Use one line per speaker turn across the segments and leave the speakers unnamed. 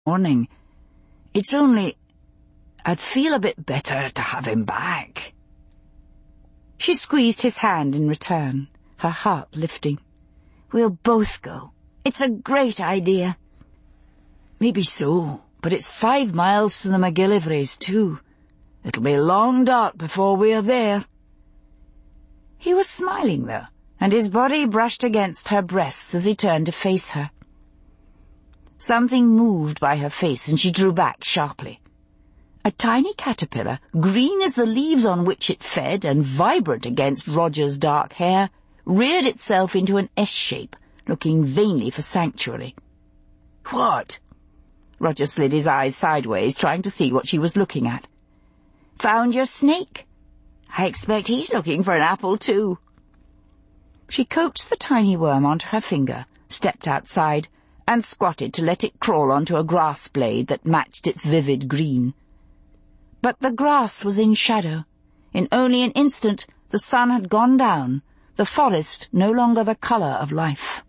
morning. It's only... I'd feel a bit better to have him back." She squeezed his hand in return, her heart lifting. "We'll both go. It's a great idea." "Maybe so, but it's 5 miles to the McGillivrays too. It'll be long dark before we're there." He was smiling, though, and his body brushed against her breasts as he turned to face her. Something moved by her face, and she drew back sharply. A tiny caterpillar, green as the leaves on which it fed and vibrant against Roger's dark hair, reared itself into an S shape, looking vainly for sanctuary. "What?" Roger slid his eyes sideways, trying to see what she was looking at. "Found your snake? I expect he's looking for an apple, too." She coaxed the tiny worm onto her finger, stepped outside, and squatted to let it crawl onto a grass blade that matched its vivid green. But the grass was in shadow. In only an instant the sun had gone down, the forest no longer the colour of life.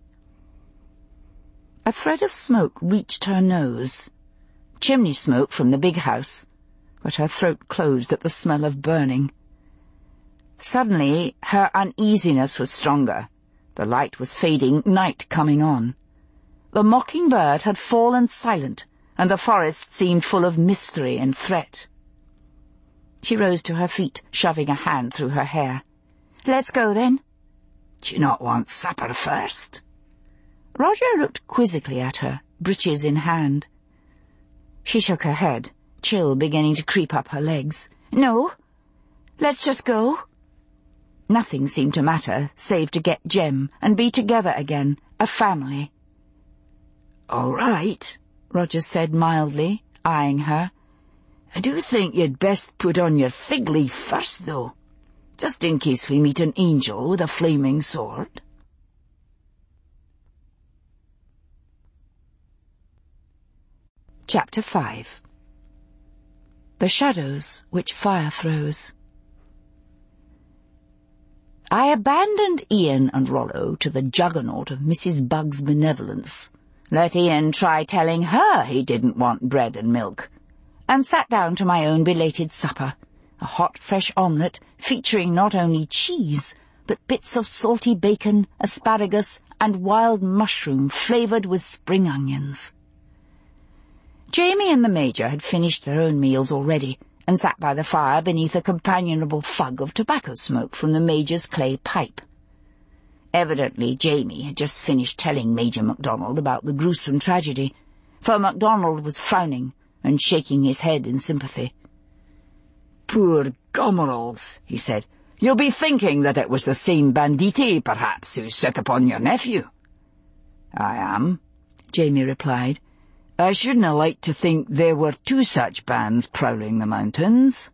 A thread of smoke reached her nose. Chimney smoke from the big house, but her throat closed at the smell of burning. Suddenly her uneasiness was stronger. The light was fading, night coming on. The mockingbird had fallen silent, and the forest seemed full of mystery and threat. She rose to her feet, shoving a hand through her hair. "Let's go, then." "Do you not want supper first?" Roger looked quizzically at her, breeches in hand. She shook her head, chill beginning to creep up her legs. "No, let's just go." Nothing seemed to matter, save to get Jem and be together again, a family. "All right," Roger said mildly, eyeing her. "I do think you'd best put on your fig leaf first, though, just in case we meet an angel with a flaming sword." Chapter 5. The Shadows Which Fire Throws. I abandoned Ian and Rollo to the juggernaut of Mrs. Bugg's benevolence, let Ian try telling her he didn't want bread and milk, and sat down to my own belated supper, a hot, fresh omelette featuring not only cheese, but bits of salty bacon, asparagus, and wild mushroom flavoured with spring onions. Jamie and the Major had finished their own meals already, and sat by the fire beneath a companionable fug of tobacco smoke from the Major's clay pipe. Evidently Jamie had just finished telling Major MacDonald about the gruesome tragedy, for MacDonald was frowning and shaking his head in sympathy. "Poor Gomerals," he said. "You'll be thinking that it was the same banditti, perhaps, who set upon your nephew." "I am," Jamie replied. "I shouldn't have liked to think there were 2 such bands prowling the mountains."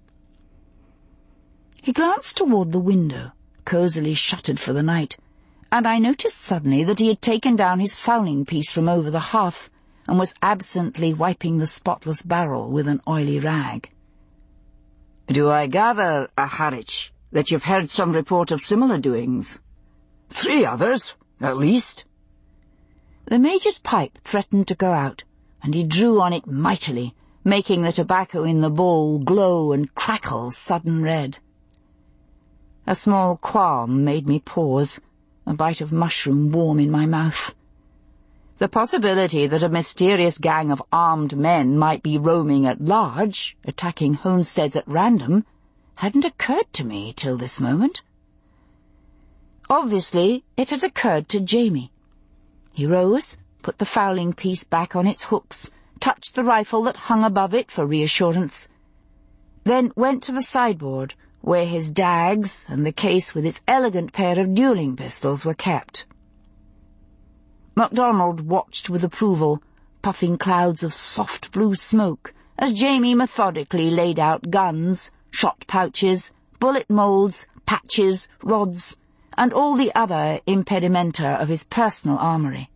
He glanced toward the window, cosily shuttered for the night, and I noticed suddenly that he had taken down his fowling piece from over the hearth and was absently wiping the spotless barrel with an oily rag. "Do I gather, Harwich, that you've heard some report of similar doings?" "3 others, at least." The Major's pipe threatened to go out, and he drew on it mightily, making the tobacco in the bowl glow and crackle sudden red. A small qualm made me pause, a bite of mushroom warm in my mouth. The possibility that a mysterious gang of armed men might be roaming at large, attacking homesteads at random, hadn't occurred to me till this moment. Obviously, it had occurred to Jamie. He rose, put the fowling piece back on its hooks, touched the rifle that hung above it for reassurance, then went to the sideboard, where his dags and the case with its elegant pair of duelling pistols were kept. MacDonald watched with approval, puffing clouds of soft blue smoke, as Jamie methodically laid out guns, shot pouches, bullet moulds, patches, rods, and all the other impedimenta of his personal armoury.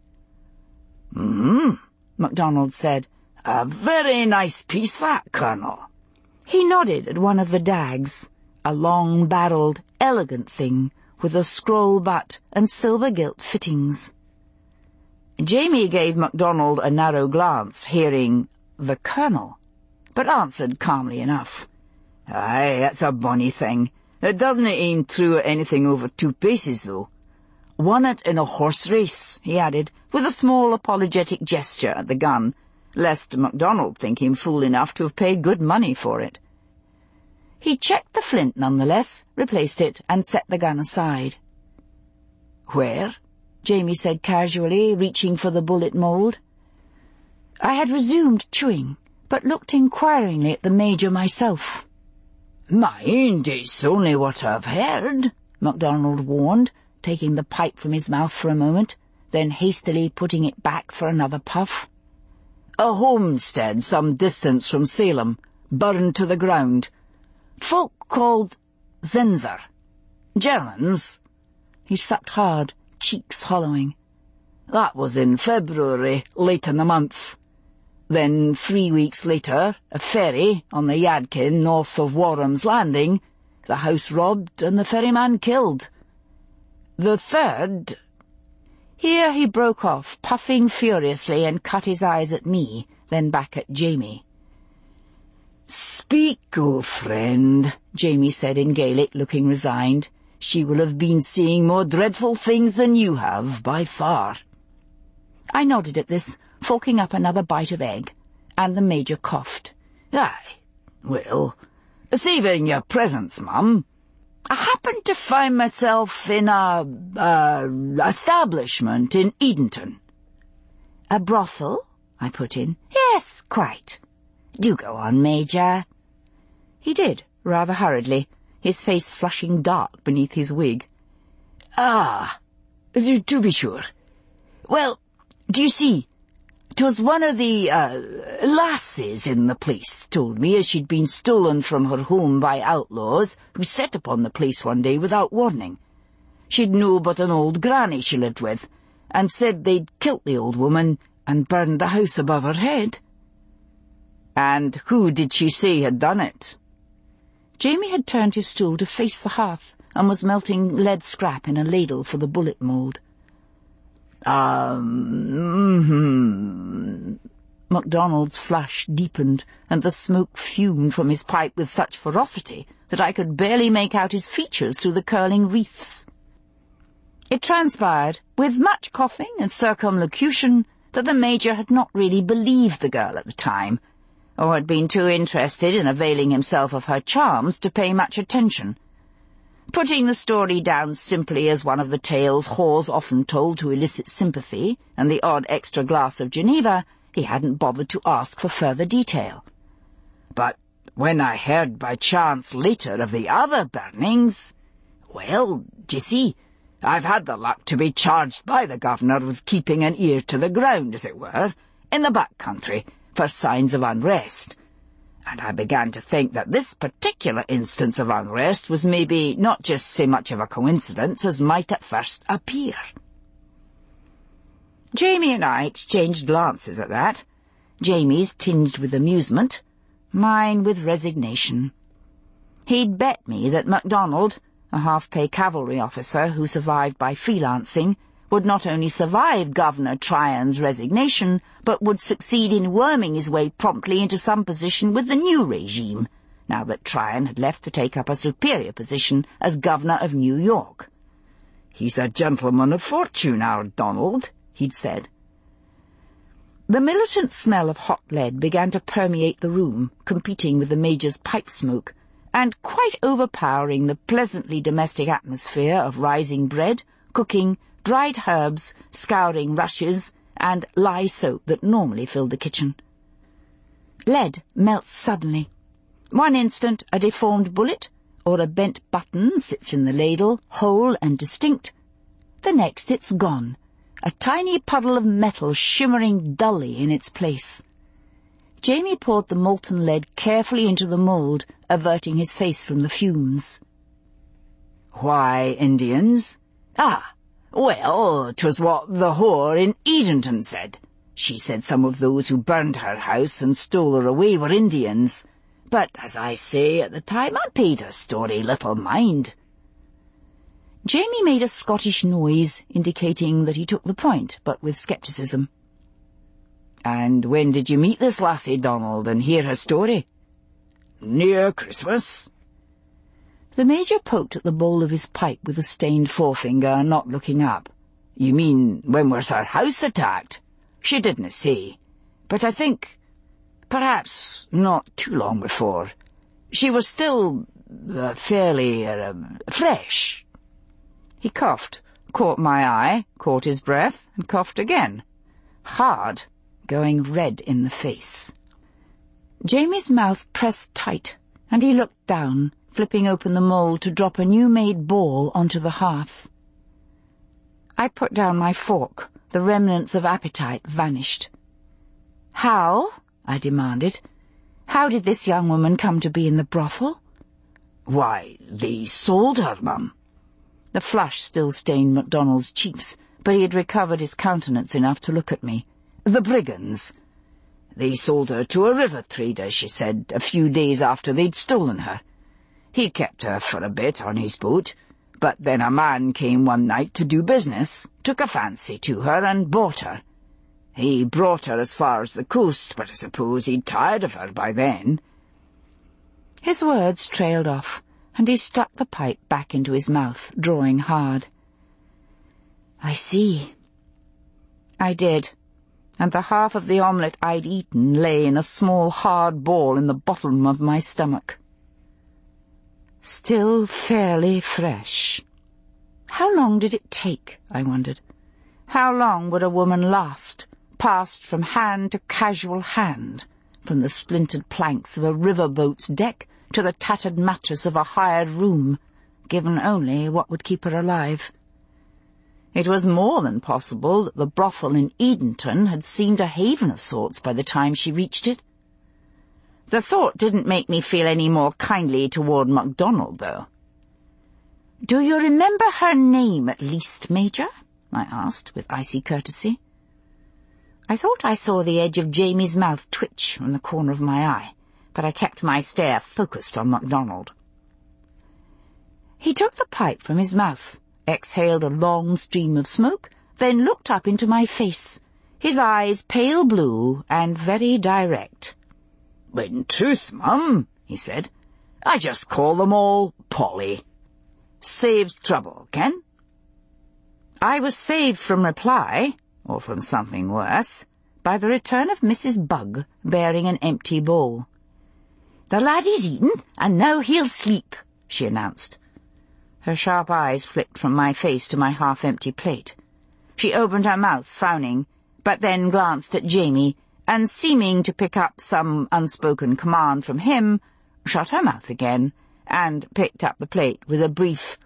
MacDonald said. "A very nice piece, that, Colonel." He nodded at one of the dags, a long-barrelled, elegant thing with a scroll butt and silver-gilt fittings. Jamie gave MacDonald a narrow glance, hearing "the Colonel," but answered calmly enough. "Aye, that's a bonny thing. It doesn't aim true at anything over 2 paces, though. Won it in a horse race," he added, with a small apologetic gesture at the gun, lest MacDonald think him fool enough to have paid good money for it. He checked the flint nonetheless, replaced it, and set the gun aside. "Where?" Jamie said casually, reaching for the bullet mould. I had resumed chewing, but looked inquiringly at the Major myself. "Mind, it's only what I've heard," MacDonald warned, taking the pipe from his mouth for a moment, then hastily putting it back for another puff. "A homestead some distance from Salem, burned to the ground. Folk called Zinzer. Germans." He sucked hard, cheeks hollowing. "That was in February, late in the month. Then 3 weeks later, a ferry on the Yadkin north of Warham's Landing, the house robbed and the ferryman killed. The third—" Here he broke off, puffing furiously, and cut his eyes at me, then back at Jamie. "Speak, O friend," Jamie said in Gaelic, looking resigned. "She will have been seeing more dreadful things than you have, by far." I nodded at this, forking up another bite of egg, and the Major coughed. "Aye, well, saving your presence, Mum, I happened to find myself in a establishment in Edenton." "A brothel?" I put in. "Yes, quite. Do go on, Major." He did, rather hurriedly, his face flushing dark beneath his wig. "Ah, to be sure. Well, do you see, 'twas one of the, lasses in the place told me as she'd been stolen from her home by outlaws who set upon the place one day without warning. She'd no but an old granny she lived with, and said they'd kilt the old woman and burned the house above her head." "And who did she say had done it?" Jamie had turned his stool to face the hearth, and was melting lead scrap in a ladle for the bullet mould. MacDonald's flush deepened, and the smoke fumed from his pipe with such ferocity that I could barely make out his features through the curling wreaths. It transpired, with much coughing and circumlocution, that the Major had not really believed the girl at the time, or had been too interested in availing himself of her charms to pay much attention. Putting the story down simply as one of the tales whores often told to elicit sympathy and the odd extra glass of Geneva, he hadn't bothered to ask for further detail. "But when I heard by chance later of the other burnings, well, d'ye see, I've had the luck to be charged by the governor with keeping an ear to the ground, as it were, in the back country, for signs of unrest, and I began to think that this particular instance of unrest was maybe not just so much of a coincidence as might at first appear." Jamie and I exchanged glances at that, Jamie's tinged with amusement, mine with resignation. He'd bet me that MacDonald, a half-pay cavalry officer who survived by freelancing, would not only survive Governor Tryon's resignation, but would succeed in worming his way promptly into some position with the new regime, now that Tryon had left to take up a superior position as Governor of New York. "He's a gentleman of fortune, our Donald," he'd said. The militant smell of hot lead began to permeate the room, competing with the Major's pipe smoke, and quite overpowering the pleasantly domestic atmosphere of rising bread, cooking, dried herbs, scouring rushes, and lye soap that normally filled the kitchen. Lead melts suddenly. One instant a deformed bullet or a bent button sits in the ladle, whole and distinct. The next it's gone, a tiny puddle of metal shimmering dully in its place. Jamie poured the molten lead carefully into the mould, averting his face from the fumes. "Why Indians?" "Ah, well, 'twas what the whore in Edenton said. She said some of those who burned her house and stole her away were Indians. But, as I say, at the time I paid her story little mind." Jamie made a Scottish noise, indicating that he took the point, but with scepticism. "And when did you meet this lassie, Donald, and hear her story?" "Near Christmas." The Major poked at the bowl of his pipe with a stained forefinger, not looking up. "You mean when was her house attacked?" "She didn't say, but I think perhaps not too long before. She was still fairly fresh." He coughed, caught my eye, caught his breath, and coughed again. Hard, going red in the face. Jamie's mouth pressed tight, and he looked down, flipping open the mould to drop a new-made ball onto the hearth. I put down my fork. The remnants of appetite vanished. "How?" I demanded. "How did this young woman come to be in the brothel?" "Why, they sold her, Mum." The flush still stained MacDonald's cheeks, but he had recovered his countenance enough to look at me. "The brigands. They sold her to a river trader," she said, "a few days after they'd stolen her. He kept her for a bit on his boat, but then a man came one night to do business, took a fancy to her and bought her. He brought her as far as the coast, but I suppose he'd tired of her by then." His words trailed off, and he stuck the pipe back into his mouth, drawing hard. "I see." I did, and the half of the omelette I'd eaten lay in a small hard ball in the bottom of my stomach. Still fairly fresh. How long did it take, I wondered? How long would a woman last, passed from hand to casual hand, from the splintered planks of a river-boat's deck to the tattered mattress of a hired room, given only what would keep her alive? It was more than possible that the brothel in Edenton had seemed a haven of sorts by the time she reached it. The thought didn't make me feel any more kindly toward MacDonald, though. "Do you remember her name, at least, Major?" I asked, with icy courtesy. I thought I saw the edge of Jamie's mouth twitch from the corner of my eye, but I kept my stare focused on MacDonald. He took the pipe from his mouth, exhaled a long stream of smoke, then looked up into my face, his eyes pale blue and very direct. "In truth, Mum," he said, "I just call them all Polly. Saves trouble, Ken?" I was saved from reply, or from something worse, by the return of Mrs. Bugg bearing an empty bowl. "The laddie's eaten, and now he'll sleep," she announced. Her sharp eyes flicked from my face to my half-empty plate. She opened her mouth, frowning, but then glanced at Jamie, and seeming to pick up some unspoken command from him, shut her mouth again, and picked up the plate with a brief,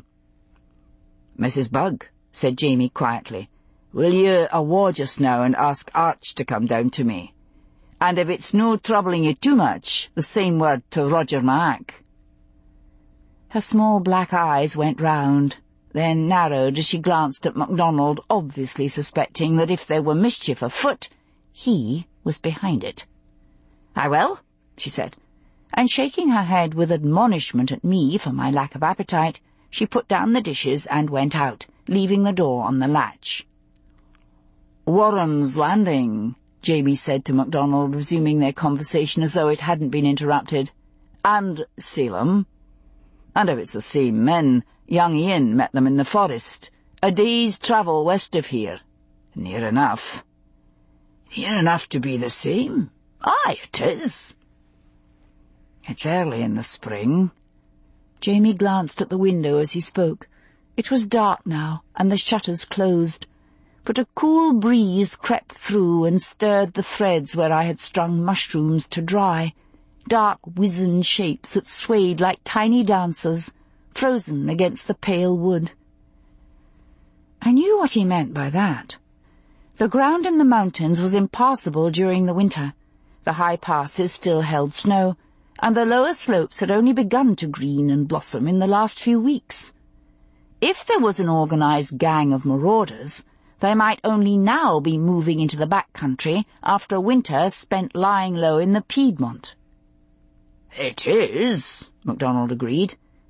"Mrs. Bugg," said Jamie quietly, "will you awa just now and ask Arch to come down to me? And if it's no troubling you too much, the same word to Roger Mac." Her small black eyes went round, then narrowed as she glanced at MacDonald, obviously suspecting that if there were mischief afoot, he was behind it. "I will," she said, and shaking her head with admonishment at me for my lack of appetite, she put down the dishes and went out, leaving the door on the latch. "Warren's Landing," Jamie said to MacDonald, resuming their conversation as though it hadn't been interrupted. "And Salem. And if it's the same men, young Ian met them in the forest, a day's travel west of here. Near enough." "Near enough to be the same? Aye, it is." "It's early in the spring." Jamie glanced at the window as he spoke. It was dark now, and the shutters closed, but a cool breeze crept through and stirred the threads where I had strung mushrooms to dry, dark wizened shapes that swayed like tiny dancers, frozen against the pale wood. I knew what he meant by that. The ground in the mountains was impassable during the winter. The high passes still held snow, and the lower slopes had only begun to green and blossom in the last few weeks. If there was an organized gang of marauders, they might only now be moving into the back country after a winter spent lying low in the Piedmont. "It is," MacDonald agreed,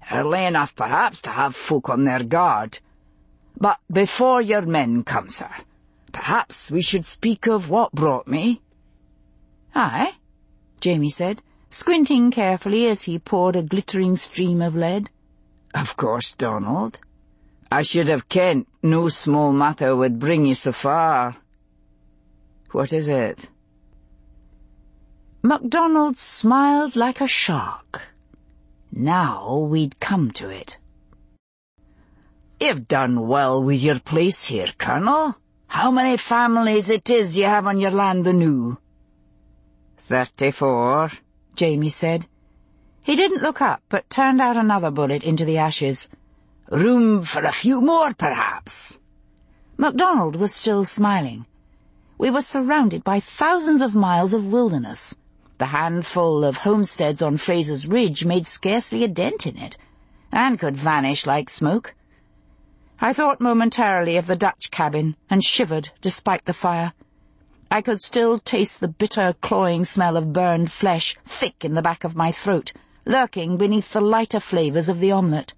early enough perhaps to have folk on their guard. But before your men come, sir, perhaps we should speak of what brought me." "Aye," Jamie said, squinting carefully as he poured a glittering stream of lead. "Of course, Donald. I should have kent no small matter would bring you so far. What is it?" MacDonald smiled like a shark. Now we'd come to it. "You've done well with your place here, Colonel. How many families it is you have on your land anew?" 34, Jamie said. He didn't look up, but turned out another bullet into the ashes. "Room for a few more, perhaps?" MacDonald was still smiling. We were surrounded by thousands of miles of wilderness. The handful of homesteads on Fraser's Ridge made scarcely a dent in it, and could vanish like smoke. I thought momentarily of the Dutch cabin, and shivered despite the fire. I could still taste the bitter, clawing smell of burned flesh thick in the back of my throat, lurking beneath the lighter flavours of the omelette.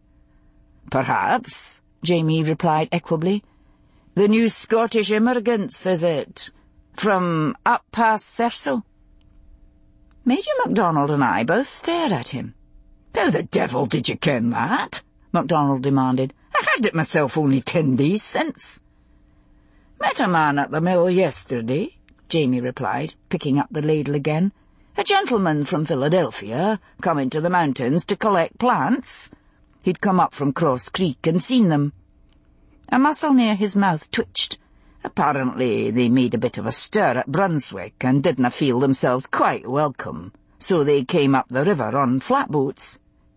"Perhaps," Jamie replied equably. "The new Scottish immigrants, is it? From up past Thurso?" Major MacDonald and I both stared at him. "How the devil did you ken that?" MacDonald demanded. "I heard it myself only 10 days since." "Met a man at the mill yesterday," Jamie replied, picking up the ladle again. "A gentleman from Philadelphia, come into the mountains to collect plants. He'd come up from Cross Creek and seen them." A muscle near his mouth twitched. Apparently they made a bit of a stir at Brunswick and didna feel themselves quite welcome, so they came up the river on flatboats.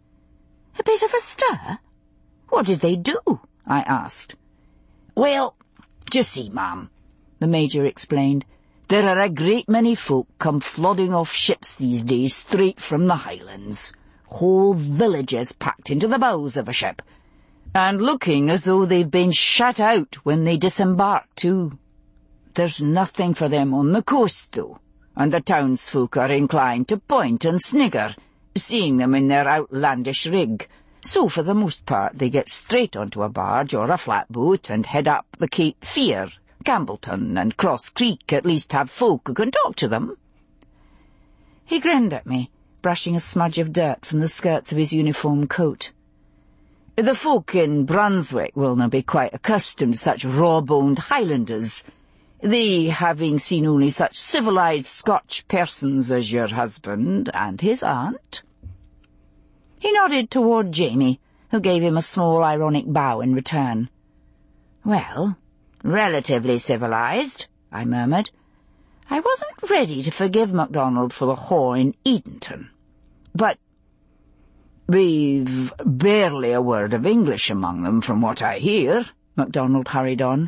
"A bit of a stir? What did they do?" I asked. "Well, d'ye see, ma'am," the Major explained, "there are a great many folk come flooding off ships these days straight from the Highlands. Whole villages packed into the bows of a ship, and looking as though they've been shut out when they disembark too. There's nothing for them on the coast, though, and the townsfolk are inclined to point and snigger, seeing them in their outlandish rig. So for the most part they get straight onto a barge or a flatboat and head up the Cape Fear. Campbellton and Cross Creek at least have folk who can talk to them." He grinned at me, brushing a smudge of dirt from the skirts of his uniform coat. "The folk in Brunswick will not be quite accustomed to such raw-boned Highlanders, they having seen only such civilized Scotch persons as your husband and his aunt." He nodded toward Jamie, who gave him a small ironic bow in return. "Well, relatively civilized," I murmured. I wasn't ready to forgive MacDonald for the whore in Edenton. "But they've barely a word of English among them, from what I hear," MacDonald hurried on.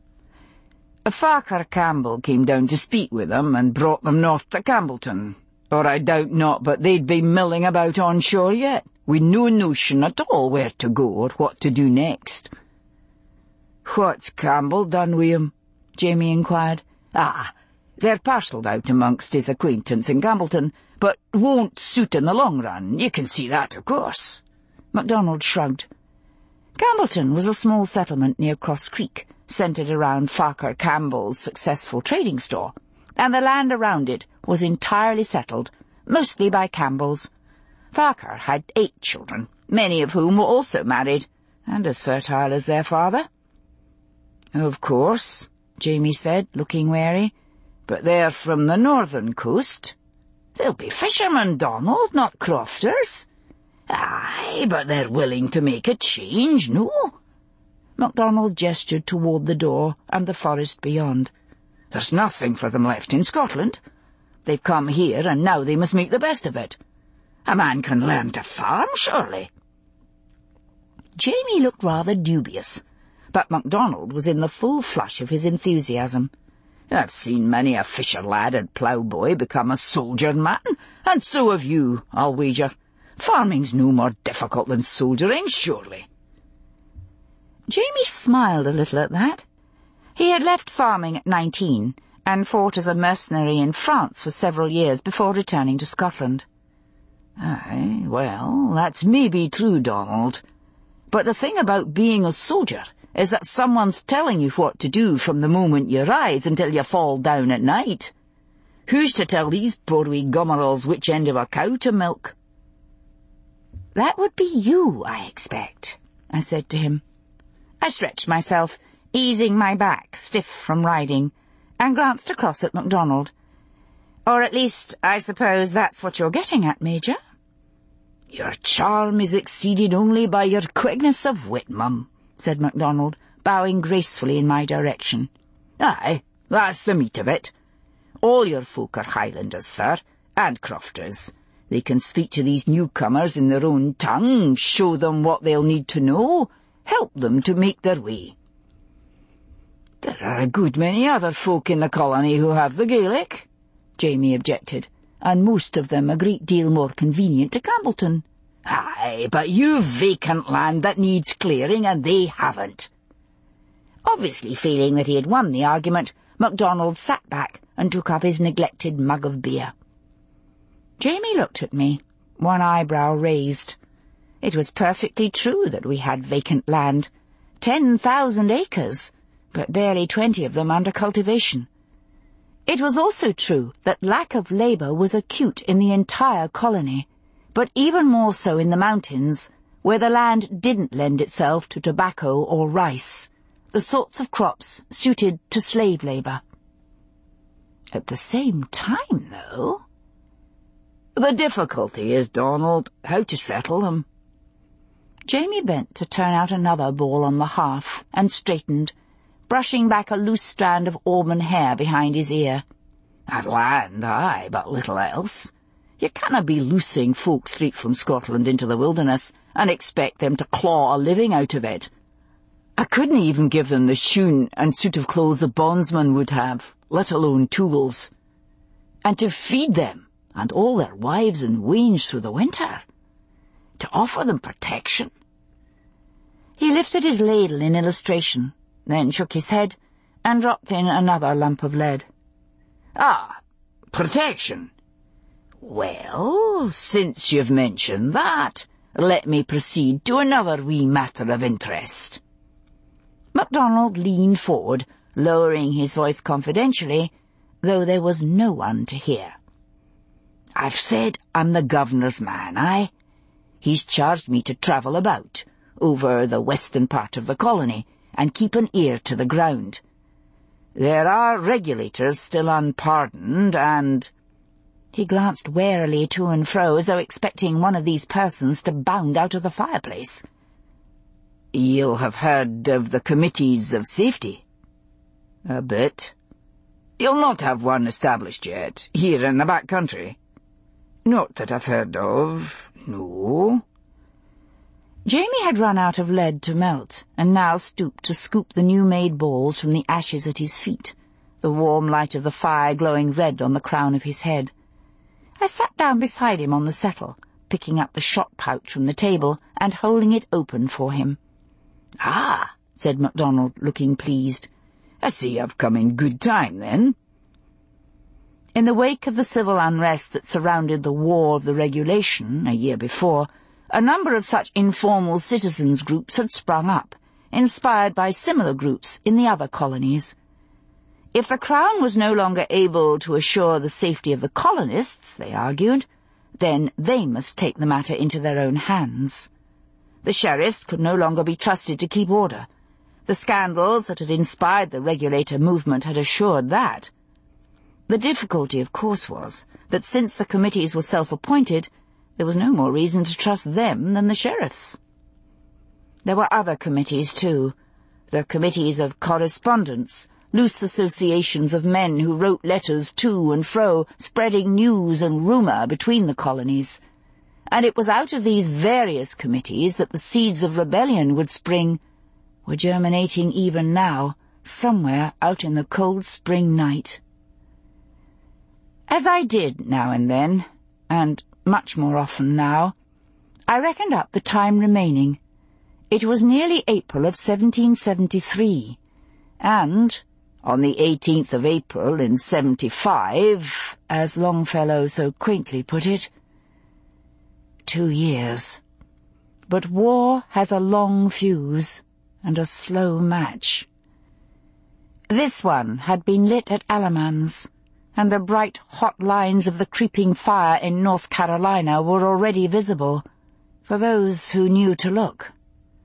"Farquhar Campbell came down to speak with them and brought them north to Campbellton, or I doubt not but they'd be milling about on shore yet, with no notion at all where to go or what to do next." "What's Campbell done with 'em?" Jamie inquired. "Ah, they're parcelled out amongst his acquaintance in Campbellton, but won't suit in the long run. You can see that, of course." MacDonald shrugged. Campbellton was a small settlement near Cross Creek, centred around Farquhar Campbell's successful trading store, and the land around it was entirely settled, mostly by Campbells. Farquhar had 8 children, many of whom were also married, and as fertile as their father. "Of course," Jamie said, looking wary, "but they're from the northern coast." "They'll be fishermen, Donald, not crofters." "Aye, but they're willing to make a change, no?" MacDonald gestured toward the door and the forest beyond. "There's nothing for them left in Scotland. They've come here, and now they must make the best of it. A man can learn to farm, surely." Jamie looked rather dubious, but MacDonald was in the full flush of his enthusiasm. "I've seen many a fisher lad and ploughboy become a soldier man, and so have you, I'll wager. Farming's no more difficult than soldiering, surely." Jamie smiled a little at that. He had left farming at 19 and fought as a mercenary in France for several years before returning to Scotland. Aye, well, that's maybe true, Donald. But the thing about being a soldier is that someone's telling you what to do from the moment you rise until you fall down at night. Who's to tell these poor wee gomerals which end of a cow to milk? That would be you, I expect, I said to him. I stretched myself, easing my back, stiff from riding, and glanced across at MacDonald. Or at least, I suppose that's what you're getting at, Major. Your charm is exceeded only by your quickness of wit, Mum, said MacDonald, bowing gracefully in my direction. Aye, that's the meat of it. All your folk are Highlanders, sir, and crofters. They can speak to these newcomers in their own tongue, show them what they'll need to know, help them to make their way. There are a good many other folk in the colony who have the Gaelic, Jamie objected, and most of them a great deal more convenient to Campbellton. Aye, but you've vacant land that needs clearing, and they haven't. Obviously feeling that he had won the argument, MacDonald sat back and took up his neglected mug of beer. Jamie looked at me, one eyebrow raised. It was perfectly true that we had vacant land, 10,000 acres, but barely 20 of them under cultivation. It was also true that lack of labour was acute in the entire colony, but even more so in the mountains, where the land didn't lend itself to tobacco or rice, the sorts of crops suited to slave labour. At the same time, though, the difficulty is, Donald, how to settle them. Jamie bent to turn out another bowl on the hearth and straightened, brushing back a loose strand of auburn hair behind his ear. I've land, aye, but little else. You canna be loosing folk straight from Scotland into the wilderness and expect them to claw a living out of it. I couldn't even give them the shoon and suit of clothes a bondsman would have, let alone tools. And to feed them, and all their wives and weans through the winter. To offer them protection. He lifted his ladle in illustration, then shook his head, and dropped in another lump of lead. Ah, protection. Well, since you've mentioned that, let me proceed to another wee matter of interest. MacDonald leaned forward, lowering his voice confidentially, though there was no one to hear. I've said I'm the governor's man, aye? He's charged me to travel about, over the western part of the colony, and keep an ear to the ground. There are regulators still unpardoned, and— He glanced warily to and fro, as though expecting one of these persons to bound out of the fireplace. You'll have heard of the Committees of Safety? A bit. You'll not have one established yet, here in the back country? Not that I've heard of, no. Jamie had run out of lead to melt, and now stooped to scoop the new-made balls from the ashes at his feet, the warm light of the fire glowing red on the crown of his head. I sat down beside him on the settle, picking up the shot pouch from the table and holding it open for him. Ah, said MacDonald, looking pleased. I see I've come in good time, then. In the wake of the civil unrest that surrounded the War of the Regulation, a year before, a number of such informal citizens' groups had sprung up, inspired by similar groups in the other colonies. If the Crown was no longer able to assure the safety of the colonists, they argued, then they must take the matter into their own hands. The sheriffs could no longer be trusted to keep order. The scandals that had inspired the regulator movement had assured that. The difficulty, of course, was that since the committees were self-appointed, there was no more reason to trust them than the sheriffs. There were other committees, too. The committees of correspondence, loose associations of men who wrote letters to and fro, spreading news and rumour between the colonies. And it was out of these various committees that the seeds of rebellion would spring, were germinating even now, somewhere out in the cold spring night. As I did now and then, and much more often now, I reckoned up the time remaining. It was nearly April of 1773, and on the 18th of April in 75, as Longfellow so quaintly put it, 2 years. But war has a long fuse and a slow match. This one had been lit at Alamans, and the bright hot lines of the creeping fire in North Carolina were already visible, for those who knew to look.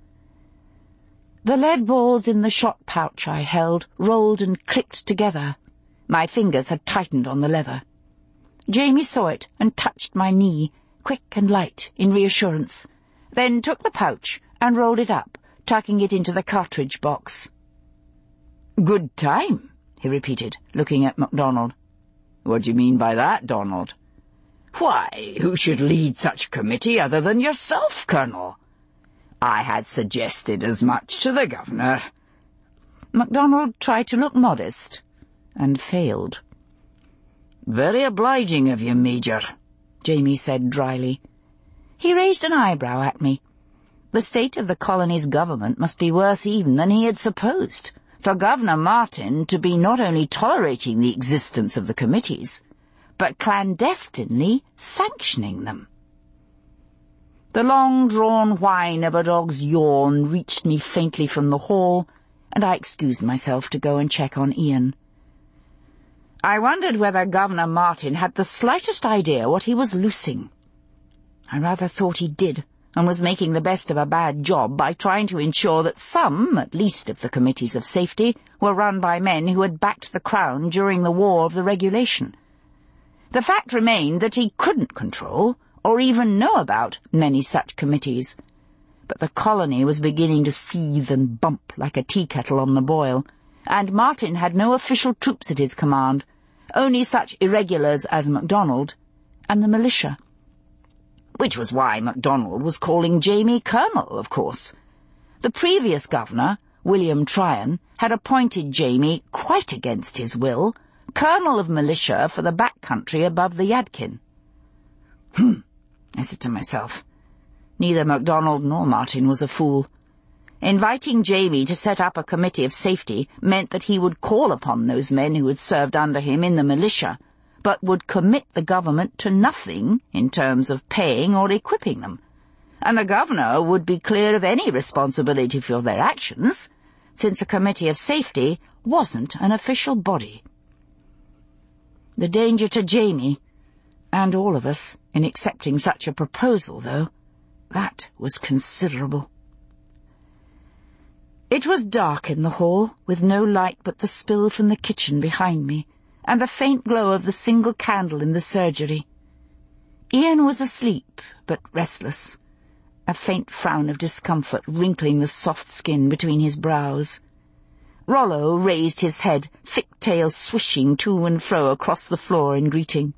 The lead balls in the shot pouch I held rolled and clicked together. My fingers had tightened on the leather. Jamie saw it and touched my knee, quick and light, in reassurance, then took the pouch and rolled it up, tucking it into the cartridge box. "Good time," he repeated, looking at MacDonald. "What do you mean by that, Donald?" "Why, who should lead such a committee other than yourself, Colonel? I had suggested as much to the governor." MacDonald tried to look modest, and failed. "Very obliging of you, Major," Jamie said dryly. He raised an eyebrow at me. The state of the colony's government must be worse even than he had supposed, for Governor Martin to be not only tolerating the existence of the committees, but clandestinely sanctioning them. The long-drawn whine of a dog's yawn reached me faintly from the hall, and I excused myself to go and check on Ian. I wondered whether Governor Martin had the slightest idea what he was loosing. I rather thought he did, and was making the best of a bad job by trying to ensure that some, at least, of the committees of safety were run by men who had backed the Crown during the War of the Regulation. The fact remained that he couldn't control, or even know about, many such committees. But the colony was beginning to seethe and bump like a tea kettle on the boil, and Martin had no official troops at his command, only such irregulars as MacDonald and the militia. Which was why MacDonald was calling Jamie Colonel, of course. The previous governor, William Tryon, had appointed Jamie, quite against his will, colonel of militia for the back country above the Yadkin. I said to myself. Neither MacDonald nor Martin was a fool. Inviting Jamie to set up a committee of safety meant that he would call upon those men who had served under him in the militia, but would commit the government to nothing in terms of paying or equipping them, and the governor would be clear of any responsibility for their actions, since a committee of safety wasn't an official body. The danger to Jamie, and all of us, in accepting such a proposal, though, that was considerable. It was dark in the hall, with no light but the spill from the kitchen behind me, and the faint glow of the single candle in the surgery. Ian was asleep, but restless, a faint frown of discomfort wrinkling the soft skin between his brows. Rollo raised his head, thick tail swishing to and fro across the floor in greeting.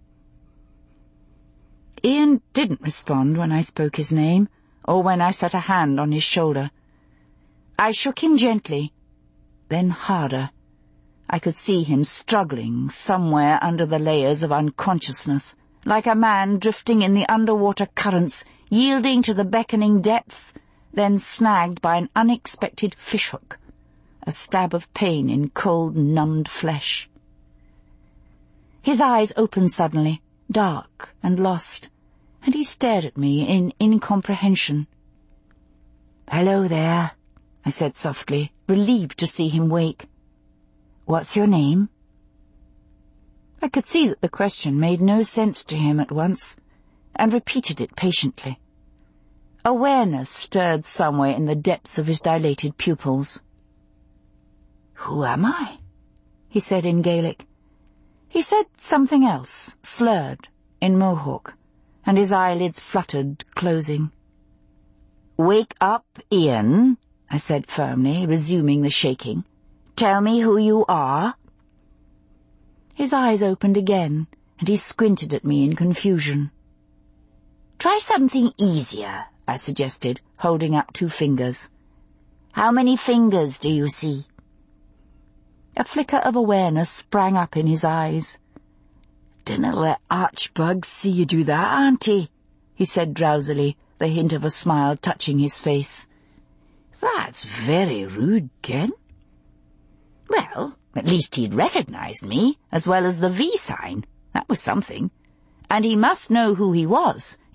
Ian didn't respond when I spoke his name, or when I set a hand on his shoulder. I shook him gently, then harder. I could see him struggling somewhere under the layers of unconsciousness, like a man drifting in the underwater currents, yielding to the beckoning depths, then snagged by an unexpected fishhook, a stab of pain in cold, numbed flesh. His eyes opened suddenly, dark and lost, and he stared at me in incomprehension. "Hello there," I said softly, relieved to see him wake. "What's your name?" I could see that the question made no sense to him at once, and repeated it patiently. Awareness stirred somewhere in the depths of his dilated pupils. "Who am I?" he said in Gaelic. He said something else, slurred, in Mohawk, and his eyelids fluttered, closing. "Wake up, Ian," I said firmly, resuming the shaking. "Tell me who you are." His eyes opened again, and he squinted at me in confusion. "Try something easier," I suggested, holding up 2 fingers. "How many fingers do you see?" A flicker of awareness sprang up in his eyes. "Dinna let archbugs see you do that, Auntie," he said drowsily, the hint of a smile touching his face. "That's very rude, Ken." Well, at least he'd recognized me, as well as the V sign. That was something. And he must know who he was,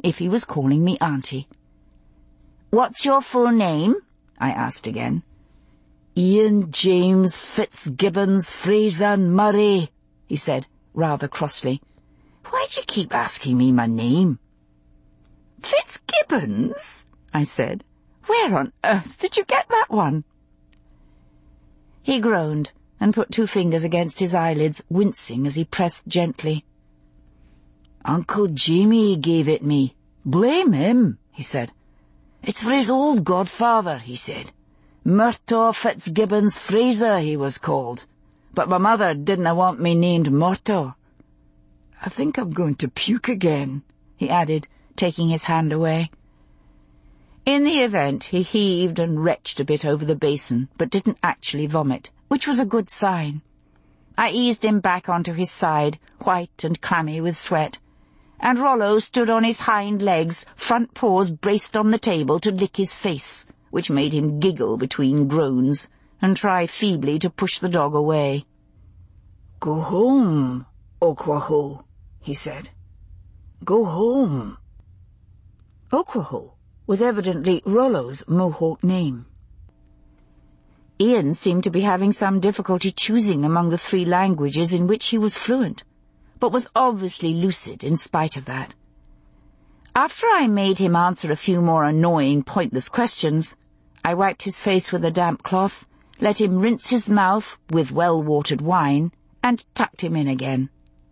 if he was calling me Auntie. "What's your full name?" I asked again. "Ian James Fitzgibbons Fraser Murray," he said, rather crossly. "Why do you keep asking me my name?" "Fitzgibbons?" I said. "Where on earth did you get that one?" He groaned and put 2 fingers against his eyelids, wincing as he pressed gently. "Uncle Jamie gave it me. Blame him," he said. "It's for his old godfather," he said. "Murtagh Fitzgibbons Fraser he was called. But my mother didn't want me named Murtagh. I think I'm going to puke again," he added, taking his hand away. In the event, he heaved and retched a bit over the basin, but didn't actually vomit, which was a good sign. I eased him back onto his side, white and clammy with sweat, and Rollo stood on his hind legs, front paws braced on the table to lick his face, which made him giggle between groans and try feebly to push the dog away. "Go home, Okwaho," he said. "Go home." Okwaho was evidently Rollo's Mohawk name. Ian seemed to be having some difficulty choosing among the 3 languages in which he was fluent, but was obviously lucid in spite of that. After I made him answer a few more annoying, pointless questions, I wiped his face with a damp cloth, let him rinse his mouth with well-watered wine, and tucked him in again.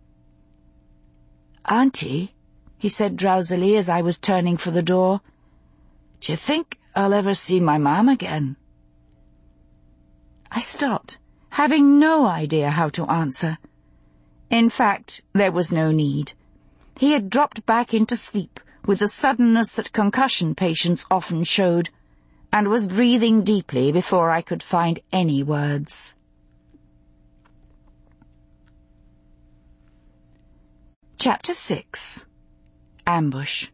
"Auntie," he said drowsily as I was turning for the door, "do you think I'll ever see my mam again?" I stopped, having no idea how to answer. In fact, there was no need. He had dropped back into sleep with the suddenness that concussion patients often showed, and was breathing deeply before I could find any words. Chapter 6. Ambush.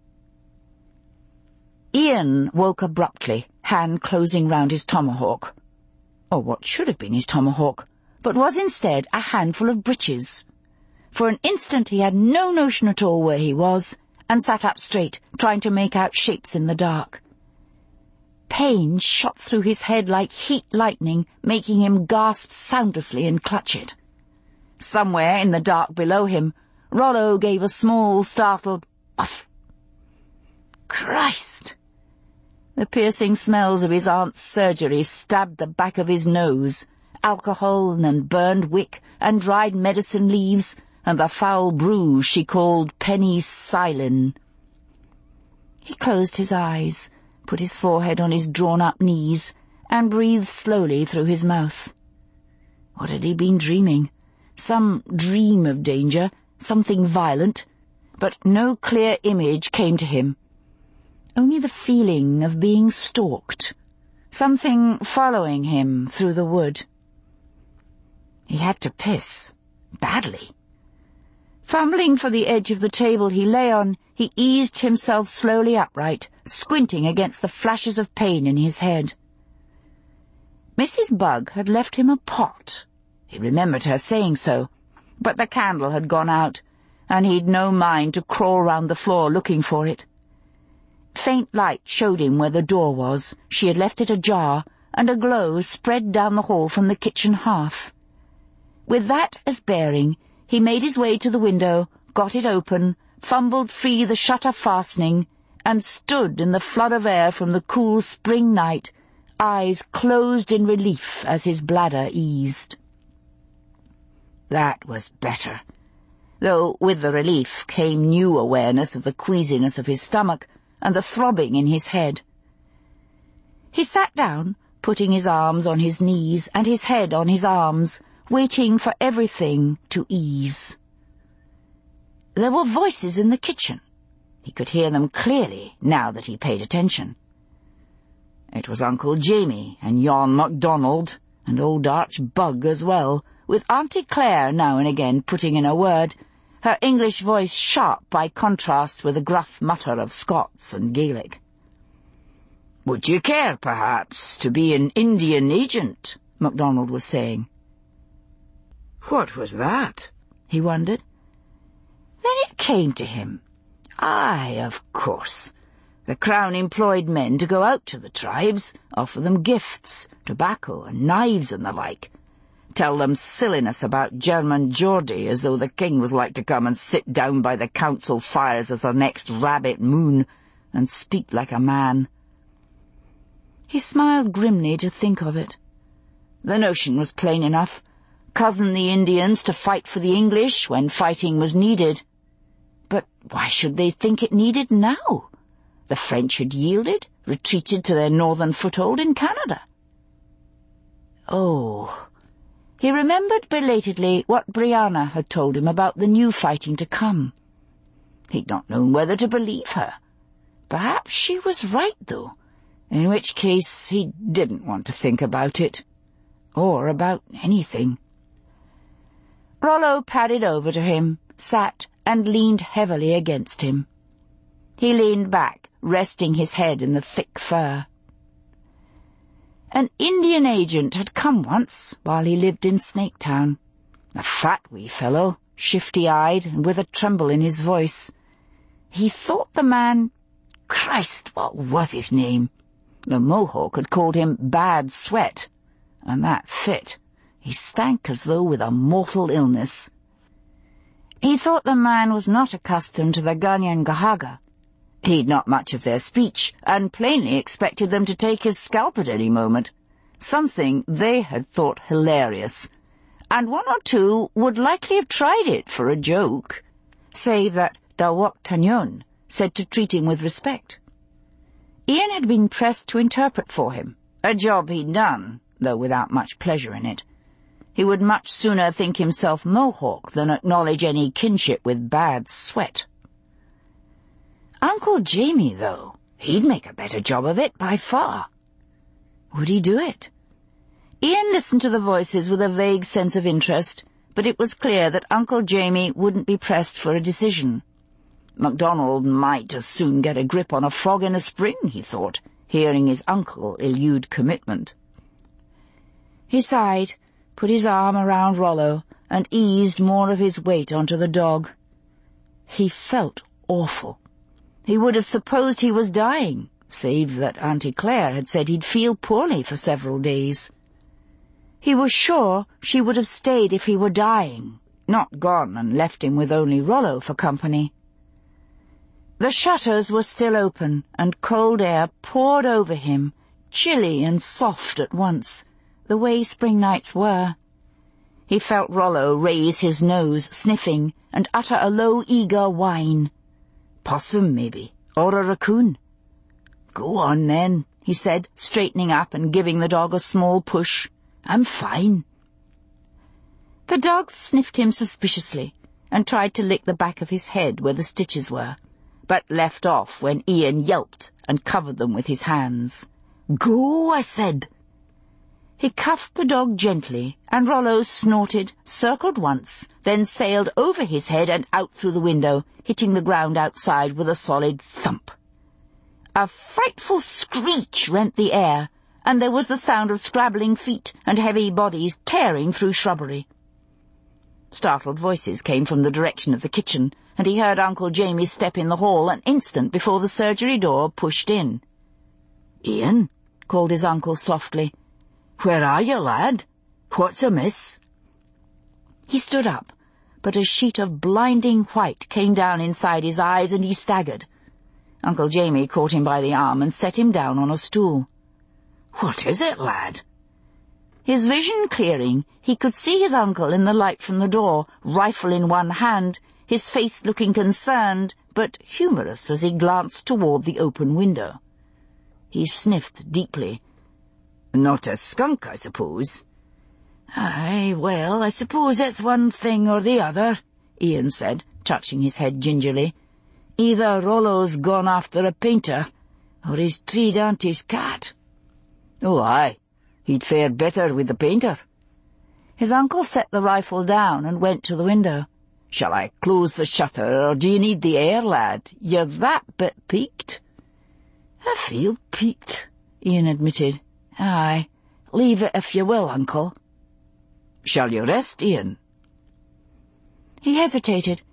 Ian woke abruptly, hand closing round his tomahawk. Or what should have been his tomahawk, but was instead a handful of breeches. For an instant he had no notion at all where he was, and sat up straight, trying to make out shapes in the dark. Pain shot through his head like heat lightning, making him gasp soundlessly and clutch it. Somewhere in the dark below him, Rollo gave a small, startled puff. Christ! The piercing smells of his aunt's surgery stabbed the back of his nose, alcohol and burned wick and dried medicine leaves and the foul brew she called Penny Silin. He closed his eyes, put his forehead on his drawn-up knees, and breathed slowly through his mouth. What had he been dreaming? Some dream of danger, something violent, but no clear image came to him. Only the feeling of being stalked, something following him through the wood. He had to piss, badly. Fumbling for the edge of the table he lay on, he eased himself slowly upright, squinting against the flashes of pain in his head. Mrs. Bug had left him a pot. He remembered her saying so, but the candle had gone out, and he'd no mind to crawl round the floor looking for it. Faint light showed him where the door was. She had left it ajar, and a glow spread down the hall from the kitchen hearth. With that as bearing, he made his way to the window, got it open, fumbled free the shutter fastening, and stood in the flood of air from the cool spring night, eyes closed in relief as his bladder eased. That was better, though with the relief came new awareness of the queasiness of his stomach and the throbbing in his head. He sat down, putting his arms on his knees and his head on his arms, waiting for everything to ease. There were voices in the kitchen. He could hear them clearly now that he paid attention. It was Uncle Jamie and Yon MacDonald, and old Arch Bug as well, with Auntie Claire now and again putting in a word, her English voice sharp by contrast with the gruff mutter of Scots and Gaelic. "Would you care, perhaps, to be an Indian agent?" MacDonald was saying. What was that? He wondered. Then it came to him. Aye, of course. The Crown employed men to go out to the tribes, offer them gifts, tobacco and knives and the like. Tell them silliness about German Geordie, as though the king was like to come and sit down by the council fires of the next rabbit moon, and speak like a man. He smiled grimly to think of it. The notion was plain enough. Cozen the Indians to fight for the English when fighting was needed. But why should they think it needed now? The French had yielded, retreated to their northern foothold in Canada. Oh, he remembered belatedly what Brianna had told him about the new fighting to come. He'd not known whether to believe her. Perhaps she was right, though, in which case he didn't want to think about it, or about anything. Rollo padded over to him, sat and leaned heavily against him. He leaned back, resting his head in the thick fur. An Indian agent had come once while he lived in Snaketown. A fat wee fellow, shifty-eyed and with a tremble in his voice. He thought the man... Christ, what was his name? The Mohawk had called him Bad Sweat, and that fit. He stank as though with a mortal illness. He thought the man was not accustomed to the Ganyangahaga. He'd not much of their speech, and plainly expected them to take his scalp at any moment, something they had thought hilarious, and one or two would likely have tried it for a joke, save that Dawok Tanyon said to treat him with respect. Ian had been pressed to interpret for him, a job he'd done, though without much pleasure in it. He would much sooner think himself Mohawk than acknowledge any kinship with Bad Sweat. Uncle Jamie, though, he'd make a better job of it by far. Would he do it? Ian listened to the voices with a vague sense of interest, but it was clear that Uncle Jamie wouldn't be pressed for a decision. MacDonald might as soon get a grip on a frog in a spring, he thought, hearing his uncle elude commitment. He sighed, put his arm around Rollo, and eased more of his weight onto the dog. He felt awful. He would have supposed he was dying, save that Auntie Claire had said he'd feel poorly for several days. He was sure she would have stayed if he were dying, not gone and left him with only Rollo for company. The shutters were still open, and cold air poured over him, chilly and soft at once, the way spring nights were. He felt Rollo raise his nose, sniffing, and utter a low, eager whine. Possum, maybe, or a raccoon. "Go on, then," he said, straightening up and giving the dog a small push. "I'm fine." The dog sniffed him suspiciously and tried to lick the back of his head where the stitches were, but left off when Ian yelped and covered them with his hands. "Go," I said. He cuffed the dog gently, and Rollo snorted, circled once, then sailed over his head and out through the window, hitting the ground outside with a solid thump. A frightful screech rent the air, and there was the sound of scrabbling feet and heavy bodies tearing through shrubbery. Startled voices came from the direction of the kitchen, and he heard Uncle Jamie step in the hall an instant before the surgery door pushed in. "Ian," called his uncle softly. "Where are you, lad? What's amiss?" He stood up, but a sheet of blinding white came down inside his eyes, and he staggered. Uncle Jamie caught him by the arm and set him down on a stool. "What is it, lad?" His vision clearing, he could see his uncle in the light from the door, rifle in one hand, his face looking concerned, but humorous as he glanced toward the open window. He sniffed deeply. "Not a skunk, I suppose?" "Aye, well, I suppose it's one thing or the other," Ian said, touching his head gingerly. "Either Rollo's gone after a painter, or he's treed Auntie's cat." "Oh, aye. He'd fare better with the painter." His uncle set the rifle down and went to the window. "Shall I close the shutter, or do you need the air, lad? You're that bit peaked." "I feel peaked," Ian admitted. "Aye, leave it if you will, uncle." "Shall you rest, Ian?" He hesitated.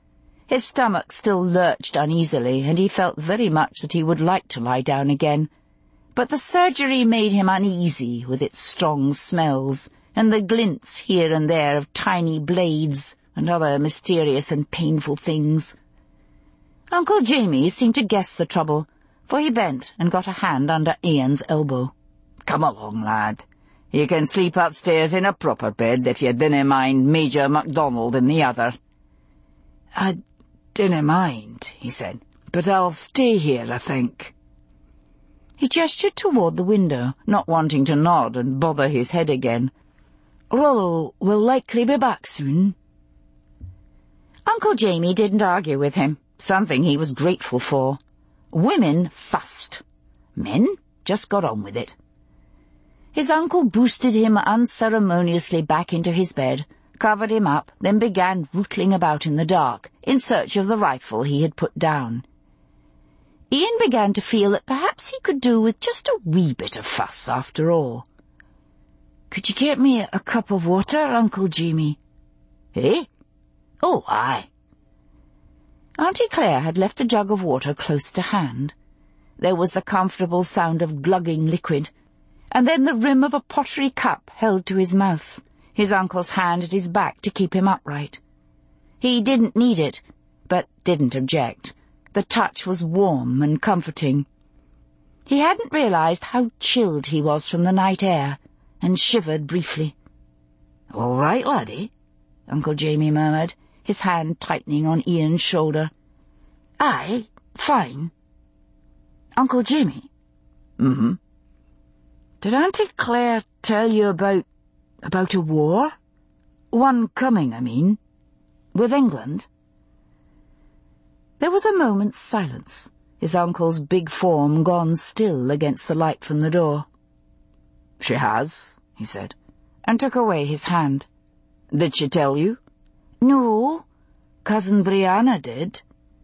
His stomach still lurched uneasily, and he felt very much that he would like to lie down again. But the surgery made him uneasy with its strong smells, and the glints here and there of tiny blades, and other mysterious and painful things. Uncle Jamie seemed to guess the trouble, for he bent and got a hand under Ian's elbow. "Come along, lad. You can sleep upstairs in a proper bed if you dinna mind Major MacDonald in the other." "I dinna mind," he said, "but I'll stay here, I think." He gestured toward the window, not wanting to nod and bother his head again. "Rollo will likely be back soon." Uncle Jamie didn't argue with him, something he was grateful for. Women fussed. Men just got on with it. His uncle boosted him unceremoniously back into his bed, covered him up, then began rootling about in the dark, in search of the rifle he had put down. Ian began to feel that perhaps he could do with just a wee bit of fuss after all. "Could you get me a cup of water, Uncle Jamie?" "Eh? Oh, aye." Auntie Claire had left a jug of water close to hand. There was the comfortable sound of glugging liquid, and then the rim of a pottery cup held to his mouth, his uncle's hand at his back to keep him upright. He didn't need it, but didn't object. The touch was warm and comforting. He hadn't realized how chilled he was from the night air, and shivered briefly. "All right, laddie," Uncle Jamie murmured, his hand tightening on Ian's shoulder. "Aye, fine." "Uncle Jamie?" "Mm-hmm." "Did Auntie Claire tell you about a war? One coming, I mean. With England?" There was a moment's silence, his uncle's big form gone still against the light from the door. "She has," he said, and took away his hand. "Did she tell you?" "No, Cousin Brianna did."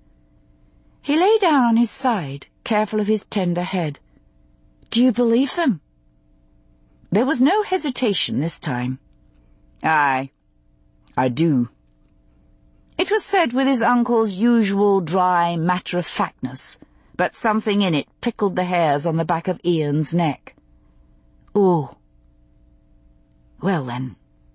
He lay down on his side, careful of his tender head. "Do you believe them?" There was no hesitation this time. "Aye, I do." It was said with his uncle's usual dry matter-of-factness, but something in it prickled the hairs on the back of Ian's neck. "Oh. Well then."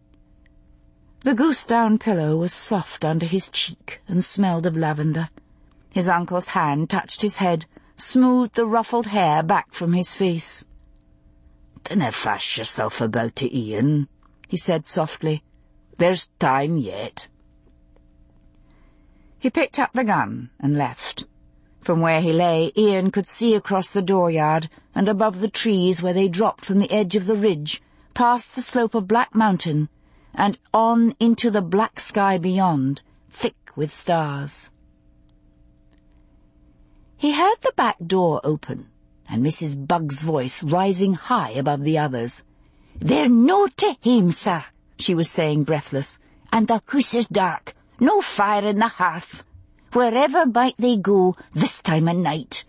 The goose-down pillow was soft under his cheek and smelled of lavender. His uncle's hand touched his head, smoothed the ruffled hair back from his face. "Dinna fash yourself about it, Ian," he said softly. "There's time yet." He picked up the gun and left. From where he lay, Ian could see across the dooryard and above the trees where they dropped from the edge of the ridge, past the slope of Black Mountain, and on into the black sky beyond, thick with stars. He heard the back door open, and Mrs. Bugg's voice rising high above the others. "They're no to hame, sir," she was saying breathless, "and the hoose is dark. No fire in the hearth. Wherever might they go this time of night?"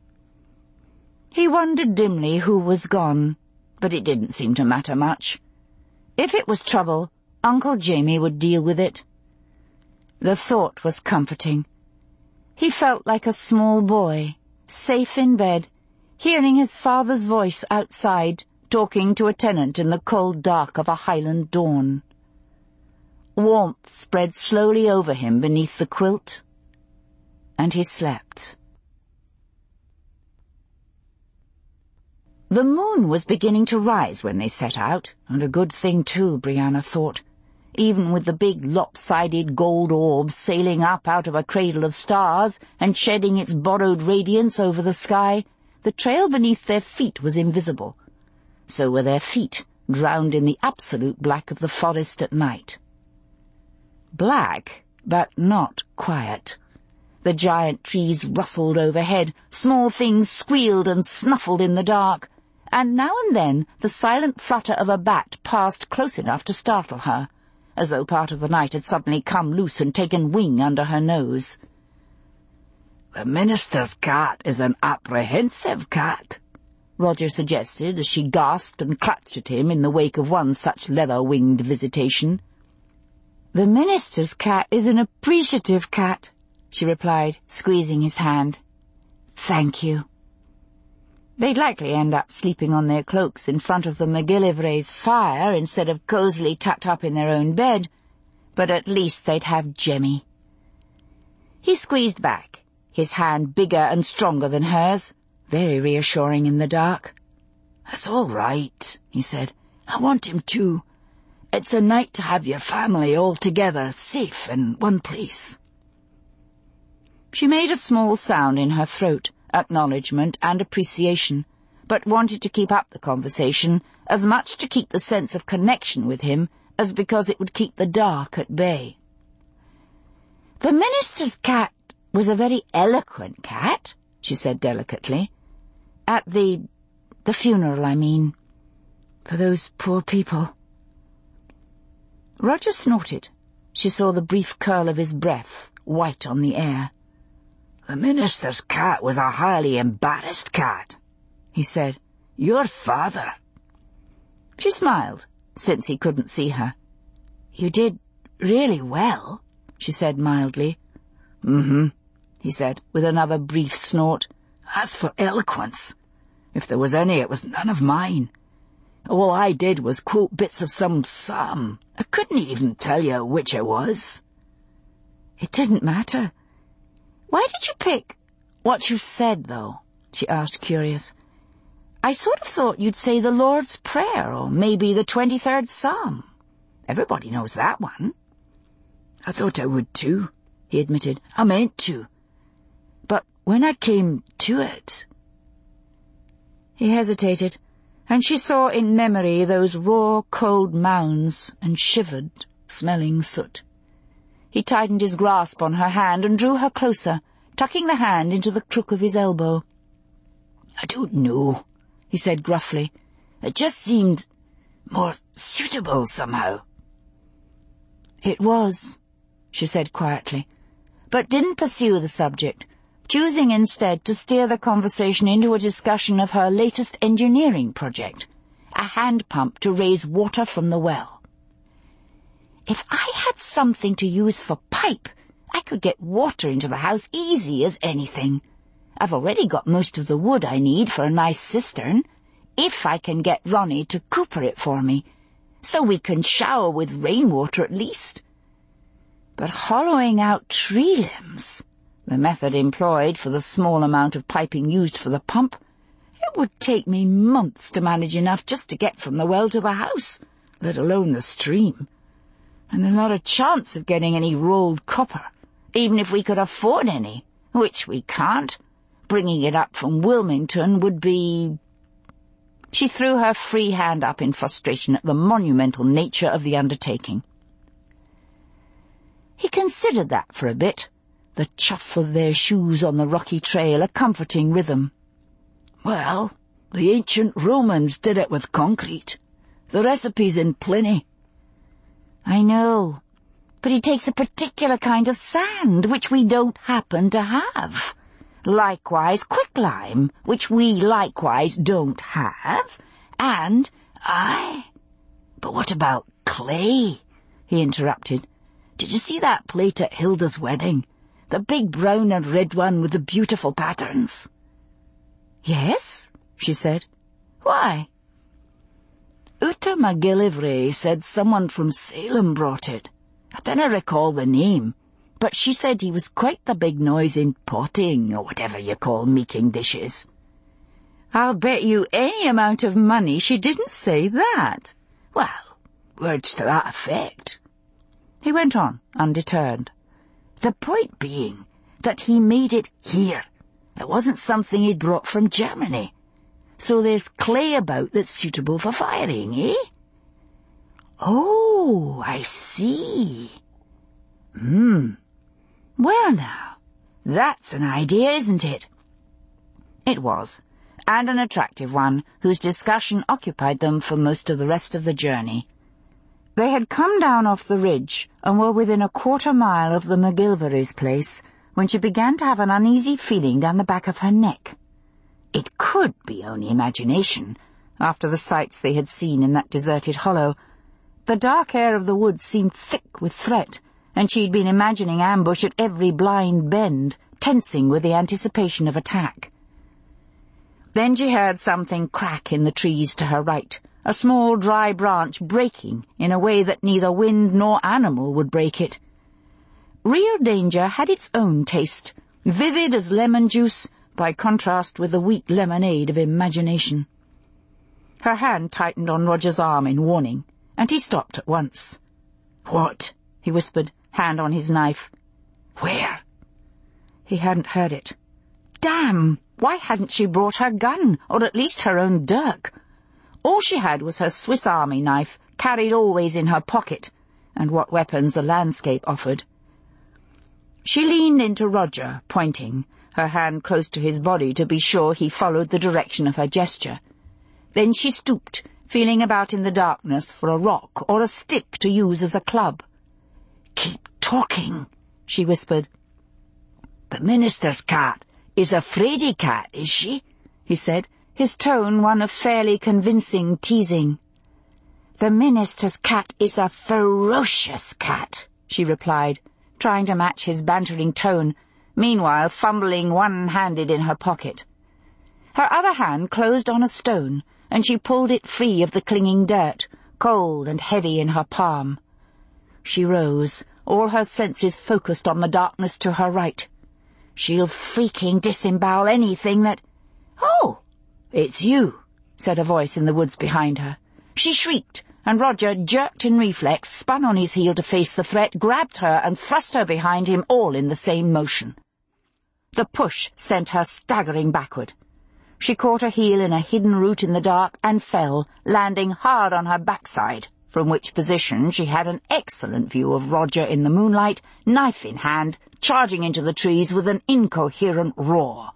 He wondered dimly who was gone, but it didn't seem to matter much. If it was trouble, Uncle Jamie would deal with it. The thought was comforting. He felt like a small boy, safe in bed, hearing his father's voice outside, talking to a tenant in the cold dark of a Highland dawn. Warmth spread slowly over him beneath the quilt, and he slept. The moon was beginning to rise when they set out, and a good thing too, Brianna thought. Even with the big lopsided gold orb sailing up out of a cradle of stars and shedding its borrowed radiance over the sky, the trail beneath their feet was invisible. So were their feet, drowned in the absolute black of the forest at night. Black, but not quiet. The giant trees rustled overhead, small things squealed and snuffled in the dark, and now and then the silent flutter of a bat passed close enough to startle her, as though part of the night had suddenly come loose and taken wing under her nose. "The minister's cat is an apprehensive cat," Roger suggested as she gasped and clutched at him in the wake of one such leather-winged visitation. "The minister's cat is an appreciative cat," she replied, squeezing his hand. "Thank you." They'd likely end up sleeping on their cloaks in front of the McGillivrays' fire instead of cosily tucked up in their own bed, but at least they'd have Jemmy. He squeezed back, his hand bigger and stronger than hers, very reassuring in the dark. "That's all right," he said. "I want him too. It's a night to have your family all together, safe in one place." She made a small sound in her throat, acknowledgement and appreciation, but wanted to keep up the conversation, as much to keep the sense of connection with him as because it would keep the dark at bay. "The minister's cat was a very eloquent cat," she said delicately. "At the funeral, I mean. For those poor people." Roger snorted. She saw the brief curl of his breath, white on the air. "The minister's cat was a highly embarrassed cat," he said. "Your father." She smiled, since he couldn't see her. "You did really well," she said mildly. "Mm-hmm," he said, with another brief snort. "As for eloquence, if there was any, it was none of mine. All I did was quote bits of some psalm. I couldn't even tell you which it was." "It didn't matter. Why did you pick what you said, though?" she asked, curious. "I sort of thought you'd say the Lord's Prayer, or maybe the 23rd Psalm. Everybody knows that one." "I thought I would too," he admitted. "I meant to. But when I came to it—" He hesitated, and she saw in memory those raw, cold mounds and shivered, smelling soot. He tightened his grasp on her hand and drew her closer, tucking the hand into the crook of his elbow. "I don't know," he said gruffly. "It just seemed more suitable somehow." "It was," she said quietly, but didn't pursue the subject, choosing instead to steer the conversation into a discussion of her latest engineering project, a hand pump to raise water from the well. "If I had something to use for pipe, I could get water into the house easy as anything. I've already got most of the wood I need for a nice cistern, if I can get Ronnie to cooper it for me, so we can shower with rainwater at least. But hollowing out tree limbs, the method employed for the small amount of piping used for the pump, it would take me months to manage enough just to get from the well to the house, let alone the stream. And there's not a chance of getting any rolled copper, even if we could afford any, which we can't. Bringing it up from Wilmington would be—" She threw her free hand up in frustration at the monumental nature of the undertaking. He considered that for a bit, the chuff of their shoes on the rocky trail a comforting rhythm. "Well, the ancient Romans did it with concrete. The recipe's in Pliny." "I know, but he takes a particular kind of sand, which we don't happen to have. Likewise quicklime, which we likewise don't have, and—" "Aye, but what about clay?" he interrupted. "Did you see that plate at Hilda's wedding? The big brown and red one with the beautiful patterns?" "Yes," she said. "Why?" "Uta McGillivray said someone from Salem brought it. I don't recall the name, but she said he was quite the big noise in potting, or whatever you call making dishes." "I'll bet you any amount of money she didn't say that." "Well, words to that effect." He went on, undeterred. "The point being that he made it here. It wasn't something he'd brought from Germany. So there's clay about that's suitable for firing, eh?" "Oh, I see." Well now, that's an idea, isn't it?" It was, and an attractive one, whose discussion occupied them for most of the rest of the journey. They had come down off the ridge and were within a quarter-mile of the McGillivrays' place when she began to have an uneasy feeling down the back of her neck. It could be only imagination, after the sights they had seen in that deserted hollow. The dark air of the woods seemed thick with threat, and she'd been imagining ambush at every blind bend, tensing with the anticipation of attack. Then she heard something crack in the trees to her right, a small dry branch breaking in a way that neither wind nor animal would break it. Real danger had its own taste, vivid as lemon juice, by contrast with the weak lemonade of imagination. Her hand tightened on Roger's arm in warning, and he stopped at once. "What?" he whispered, hand on his knife. "Where?" He hadn't heard it. Damn! Why hadn't she brought her gun, or at least her own dirk? All she had was her Swiss Army knife, carried always in her pocket, and what weapons the landscape offered. She leaned into Roger, pointing, her hand close to his body to be sure he followed the direction of her gesture. Then she stooped, feeling about in the darkness for a rock or a stick to use as a club. "Keep talking," she whispered. "The minister's cat is a fraidy cat, is she?" he said, his tone one of fairly convincing teasing. "The minister's cat is a ferocious cat," she replied, trying to match his bantering tone, meanwhile fumbling one-handed in her pocket. Her other hand closed on a stone, and she pulled it free of the clinging dirt, cold and heavy in her palm. She rose, all her senses focused on the darkness to her right. "She'll freaking disembowel anything that—" "Oh, it's you," said a voice in the woods behind her. She shrieked, and Roger, jerked in reflex, spun on his heel to face the threat, grabbed her and thrust her behind him, all in the same motion. The push sent her staggering backward. She caught her heel in a hidden root in the dark and fell, landing hard on her backside, from which position she had an excellent view of Roger in the moonlight, knife in hand, charging into the trees with an incoherent roar.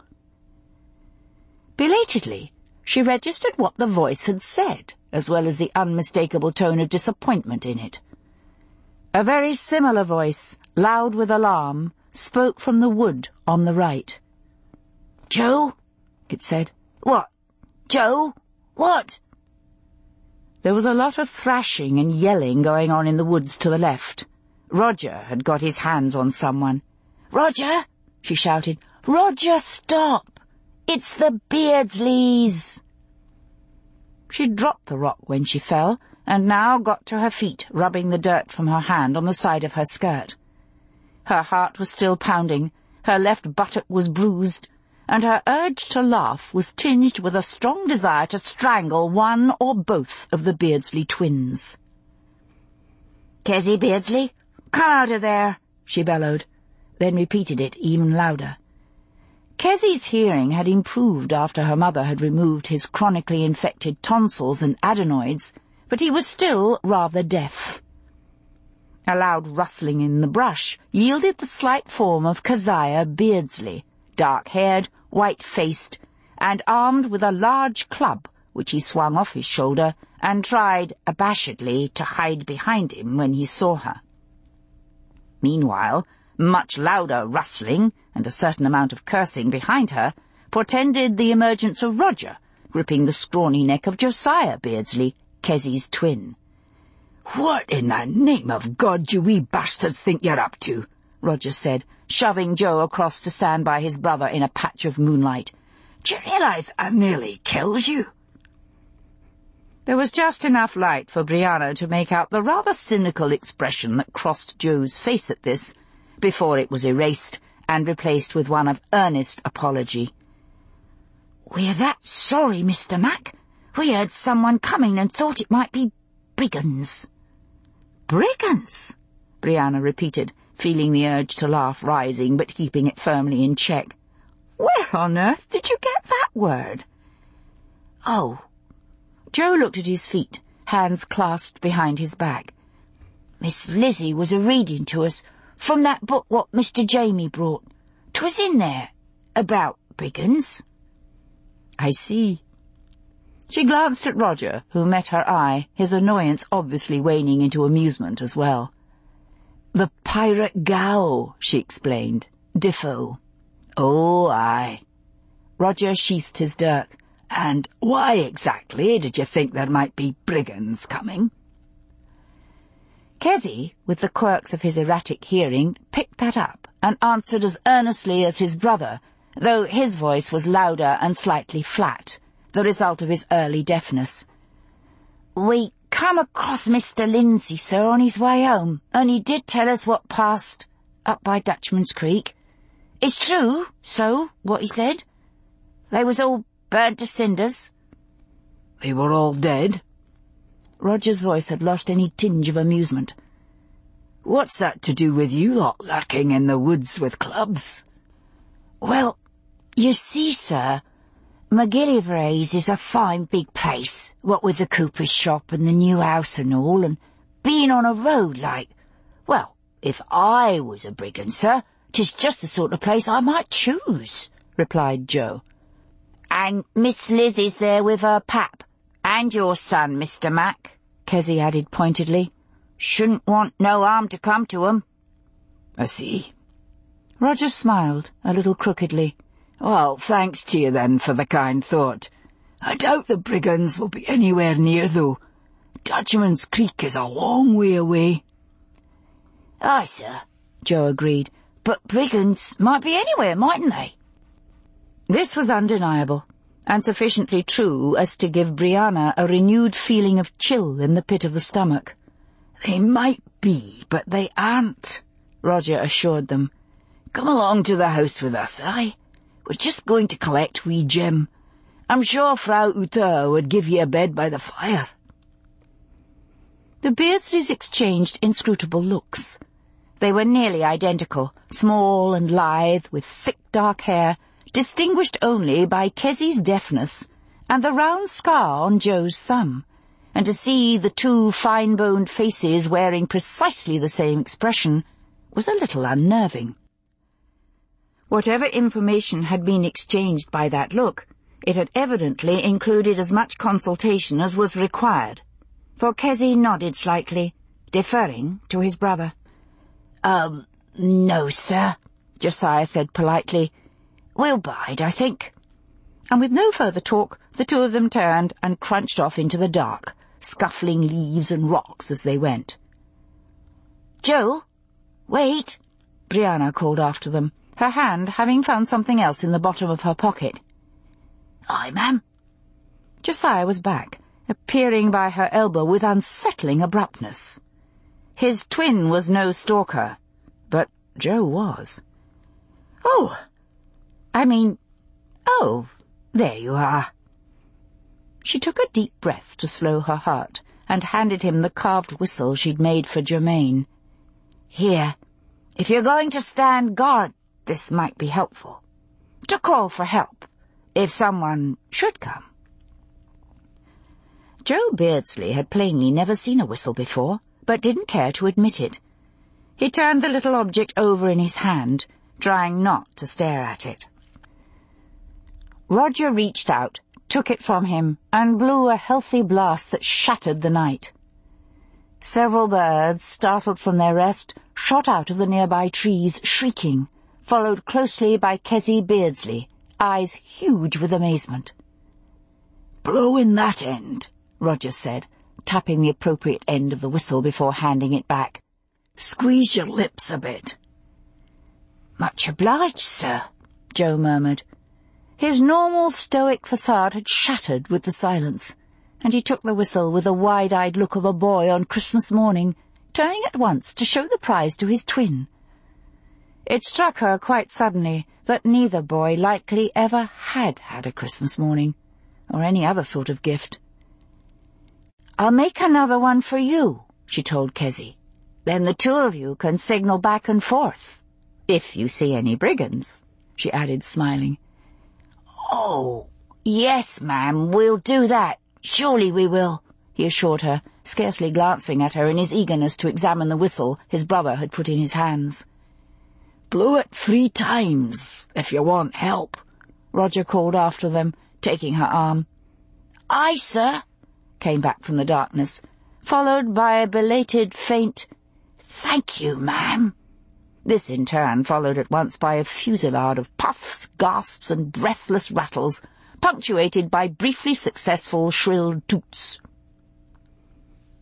Belatedly, she registered what the voice had said, as well as the unmistakable tone of disappointment in it. A very similar voice, loud with alarm, spoke from the wood on the right. "Joe?" it said. "What? Joe? What?" There was a lot of thrashing and yelling going on in the woods to the left. Roger had got his hands on someone. "Roger!" she shouted. "Roger, stop! It's the Beardsleys!" She dropped the rock when she fell, and now got to her feet, rubbing the dirt from her hand on the side of her skirt. Her heart was still pounding, her left buttock was bruised, and her urge to laugh was tinged with a strong desire to strangle one or both of the Beardsley twins. "Kezzy Beardsley, come out of there!" she bellowed, then repeated it even louder. Kezzy's hearing had improved after her mother had removed his chronically infected tonsils and adenoids, but he was still rather deaf. A loud rustling in the brush yielded the slight form of Keziah Beardsley, dark-haired, white-faced, and armed with a large club, which he swung off his shoulder and tried, abashedly, to hide behind him when he saw her. Meanwhile, much louder rustling and a certain amount of cursing behind her portended the emergence of Roger, gripping the scrawny neck of Josiah Beardsley, Kezzy's twin. "What in the name of God do we bastards think you're up to?" Roger said, shoving Joe across to stand by his brother in a patch of moonlight. "Do you realize I nearly killed you?" There was just enough light for Brianna to make out the rather cynical expression that crossed Joe's face at this, before it was erased and replaced with one of earnest apology. "We're that sorry, Mr. Mac. We heard someone coming and thought it might be brigands." "Brigands?" Brianna repeated, feeling the urge to laugh rising but keeping it firmly in check. "Where on earth did you get that word?" "Oh." Joe looked at his feet, hands clasped behind his back. "Miss Lizzie was a-reading to us from that book what Mr. Jamie brought. 'Twas in there, about brigands." "I see." She glanced at Roger, who met her eye, his annoyance obviously waning into amusement as well. "The pirate Gow," she explained. "Defoe." "Oh, aye." Roger sheathed his dirk. "And why exactly did you think there might be brigands coming?" Kezzy, with the quirks of his erratic hearing, picked that up and answered as earnestly as his brother, though his voice was louder and slightly flat, the result of his early deafness. "We come across Mr. Lindsay, sir, on his way home, and he did tell us what passed up by Dutchman's Creek. It's true, so, what he said. They was all burnt to cinders."
"They were all dead?"
Roger's voice had lost any tinge of amusement.
"What's that to do with you lot lurking in the woods with clubs?"
"Well, you see, sir, McGillivray's is a fine big place, what with the cooper's shop and the new house and all, and being on a road like. Well, if I was a brigand, sir, 'tis just the sort of place I might choose," replied Joe. "And Miss Liz is there with her pap, and your son, Mr. Mac," Kezzy added pointedly. "Shouldn't want no harm to come to 'em."
"I see."
Roger smiled, a little crookedly.
"Well, thanks to you then for the kind thought. I doubt the brigands will be anywhere near, though. Dutchman's Creek is a long way away."
"Aye, sir," Joe agreed, "but brigands might be anywhere, mightn't they?" This was undeniable, and sufficiently true as to give Brianna a renewed feeling of chill in the pit of the stomach.
"They might be, but they aren't," Roger assured them. "Come along to the house with us, aye? We're just going to collect wee Jim. I'm sure Frau Ute would give ye a bed by the fire."
The Beardsleys exchanged inscrutable looks. They were nearly identical, small and lithe, with thick dark hair, distinguished only by Kezzy's deafness and the round scar on Joe's thumb, and to see the two fine-boned faces wearing precisely the same expression was a little unnerving. Whatever information had been exchanged by that look, it had evidently included as much consultation as was required, for Kezzy nodded slightly, deferring to his brother. "No, sir," Josiah said politely. "We'll bide, I think." And with no further talk, the two of them turned and crunched off into the dark, scuffling leaves and rocks as they went. "Joe, wait," Brianna called after them, her hand having found something else in the bottom of her pocket. "Aye, ma'am." Josiah was back, appearing by her elbow with unsettling abruptness. His twin was no stalker, but Joe was. "Oh, there you are." She took a deep breath to slow her heart and handed him the carved whistle she'd made for Germaine. "Here, if you're going to stand guard, this might be helpful. To call for help, if someone should come." Joe Beardsley had plainly never seen a whistle before, but didn't care to admit it. He turned the little object over in his hand, trying not to stare at it. Roger reached out, took it from him, and blew a healthy blast that shattered the night. Several birds, startled from their rest, shot out of the nearby trees, shrieking, followed closely by Kezzy Beardsley, eyes huge with amazement.
"Blow in that end,"
Roger said, tapping the appropriate end of the whistle before handing it back.
"Squeeze your lips a bit."
"Much obliged, sir," Joe murmured. His normal stoic facade had shattered with the silence, and he took the whistle with the wide-eyed look of a boy on Christmas morning, turning at once to show the prize to his twin. It struck her quite suddenly that neither boy likely ever had had a Christmas morning, or any other sort of gift. "I'll make another one for you," she told Kezzy. "Then the two of you can signal back and forth. If you see any brigands," she added, smiling. "Oh, yes, ma'am, we'll do that. Surely we will," he assured her, scarcely glancing at her in his eagerness to examine the whistle his brother had put in his hands.
"Blow it 3 times, if you want help," Roger called after them, taking her arm.
"Aye, sir," came back from the darkness, followed by a belated faint, "Thank you, ma'am." This, in turn, followed at once by a fusillade of puffs, gasps, and breathless rattles, punctuated by briefly successful, shrill toots.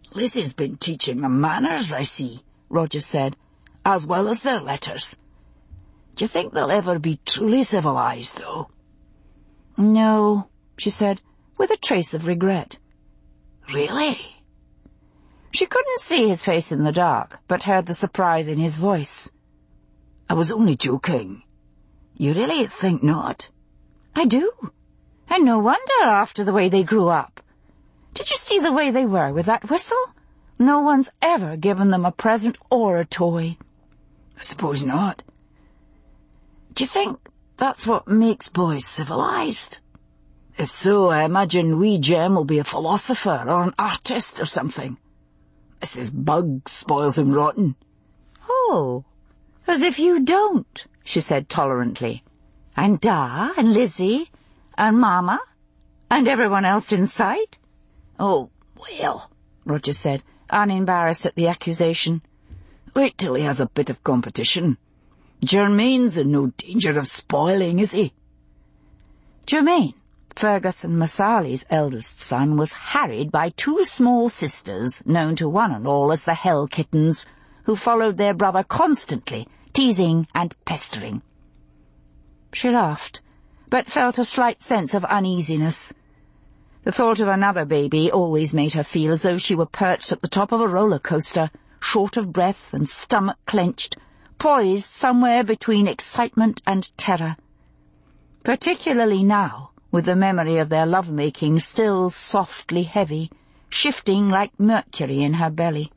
Lizzie's been teaching them manners, I see, Roger said, as well as their letters. Do you think they'll ever be truly civilized, though?
No, she said, with a trace of regret.
Really?
She couldn't see his face in the dark, but heard the surprise in his voice.
I was only joking. You really think not?
I do. And no wonder after the way they grew up. Did you see the way they were with that whistle? No one's ever given them a present or a toy.
I suppose not. Do you think that's what makes boys civilized? If so, I imagine wee Jem will be a philosopher or an artist or something. Mrs. Bug spoils him rotten.
Oh, as if you don't, she said tolerantly. And Da, and Lizzie, and Mama, and everyone else in sight?
Oh, well,
Roger said, unembarrassed at the accusation.
Wait till he has a bit of competition. Germaine's in no danger of spoiling, is he?
Germaine, Fergus and Masali's eldest son, was harried by two small sisters, known to one and all as the Hell Kittens, who followed their brother constantly, teasing and pestering. She laughed, but felt a slight sense of uneasiness. The thought of another baby always made her feel as though she were perched at the top of a roller coaster, short of breath and stomach clenched, poised somewhere between excitement and terror. Particularly now, with the memory of their love-making still softly heavy, shifting like mercury in her belly.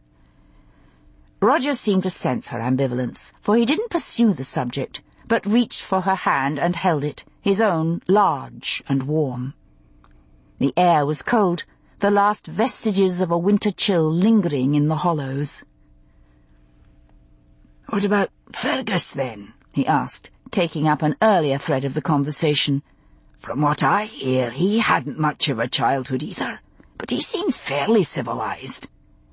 Roger seemed to sense her ambivalence, for he didn't pursue the subject, but reached for her hand and held it, his own large and warm. The air was cold, the last vestiges of a winter chill lingering in the hollows.
"What about Fergus, then?" he asked, taking up an earlier thread of the conversation. "From what I hear, he hadn't much of a childhood either, but he seems fairly civilized."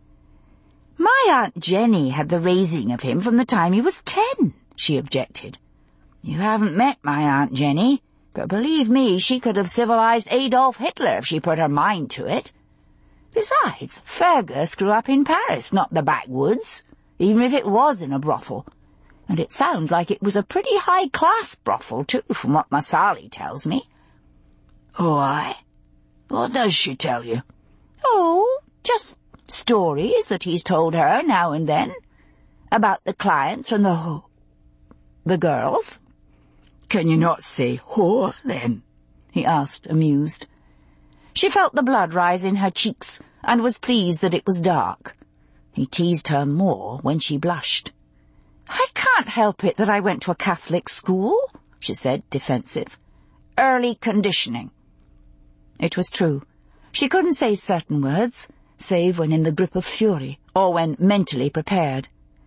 "My Aunt Jenny had the raising of him from the time he was 10, she objected. "You haven't met my Aunt Jenny, but believe me, she could have civilized Adolf Hitler if she put her mind to it. Besides, Fergus grew up in Paris, not the backwoods, even if it was in a brothel. And it sounds like it was a pretty high-class brothel, too, from what Masali tells me."
"Oh, aye? What does she tell you?"
"Oh, just stories that he's told her now and then. About the clients and the girls."
"Can you not say whore, then?" he asked, amused.
She felt the blood rise in her cheeks, and was pleased that it was dark. He teased her more when she blushed. "I can't help it that I went to a Catholic school," she said, defensive. "Early conditioning." It was true. She couldn't say certain words, save when in the grip of fury, or when mentally prepared.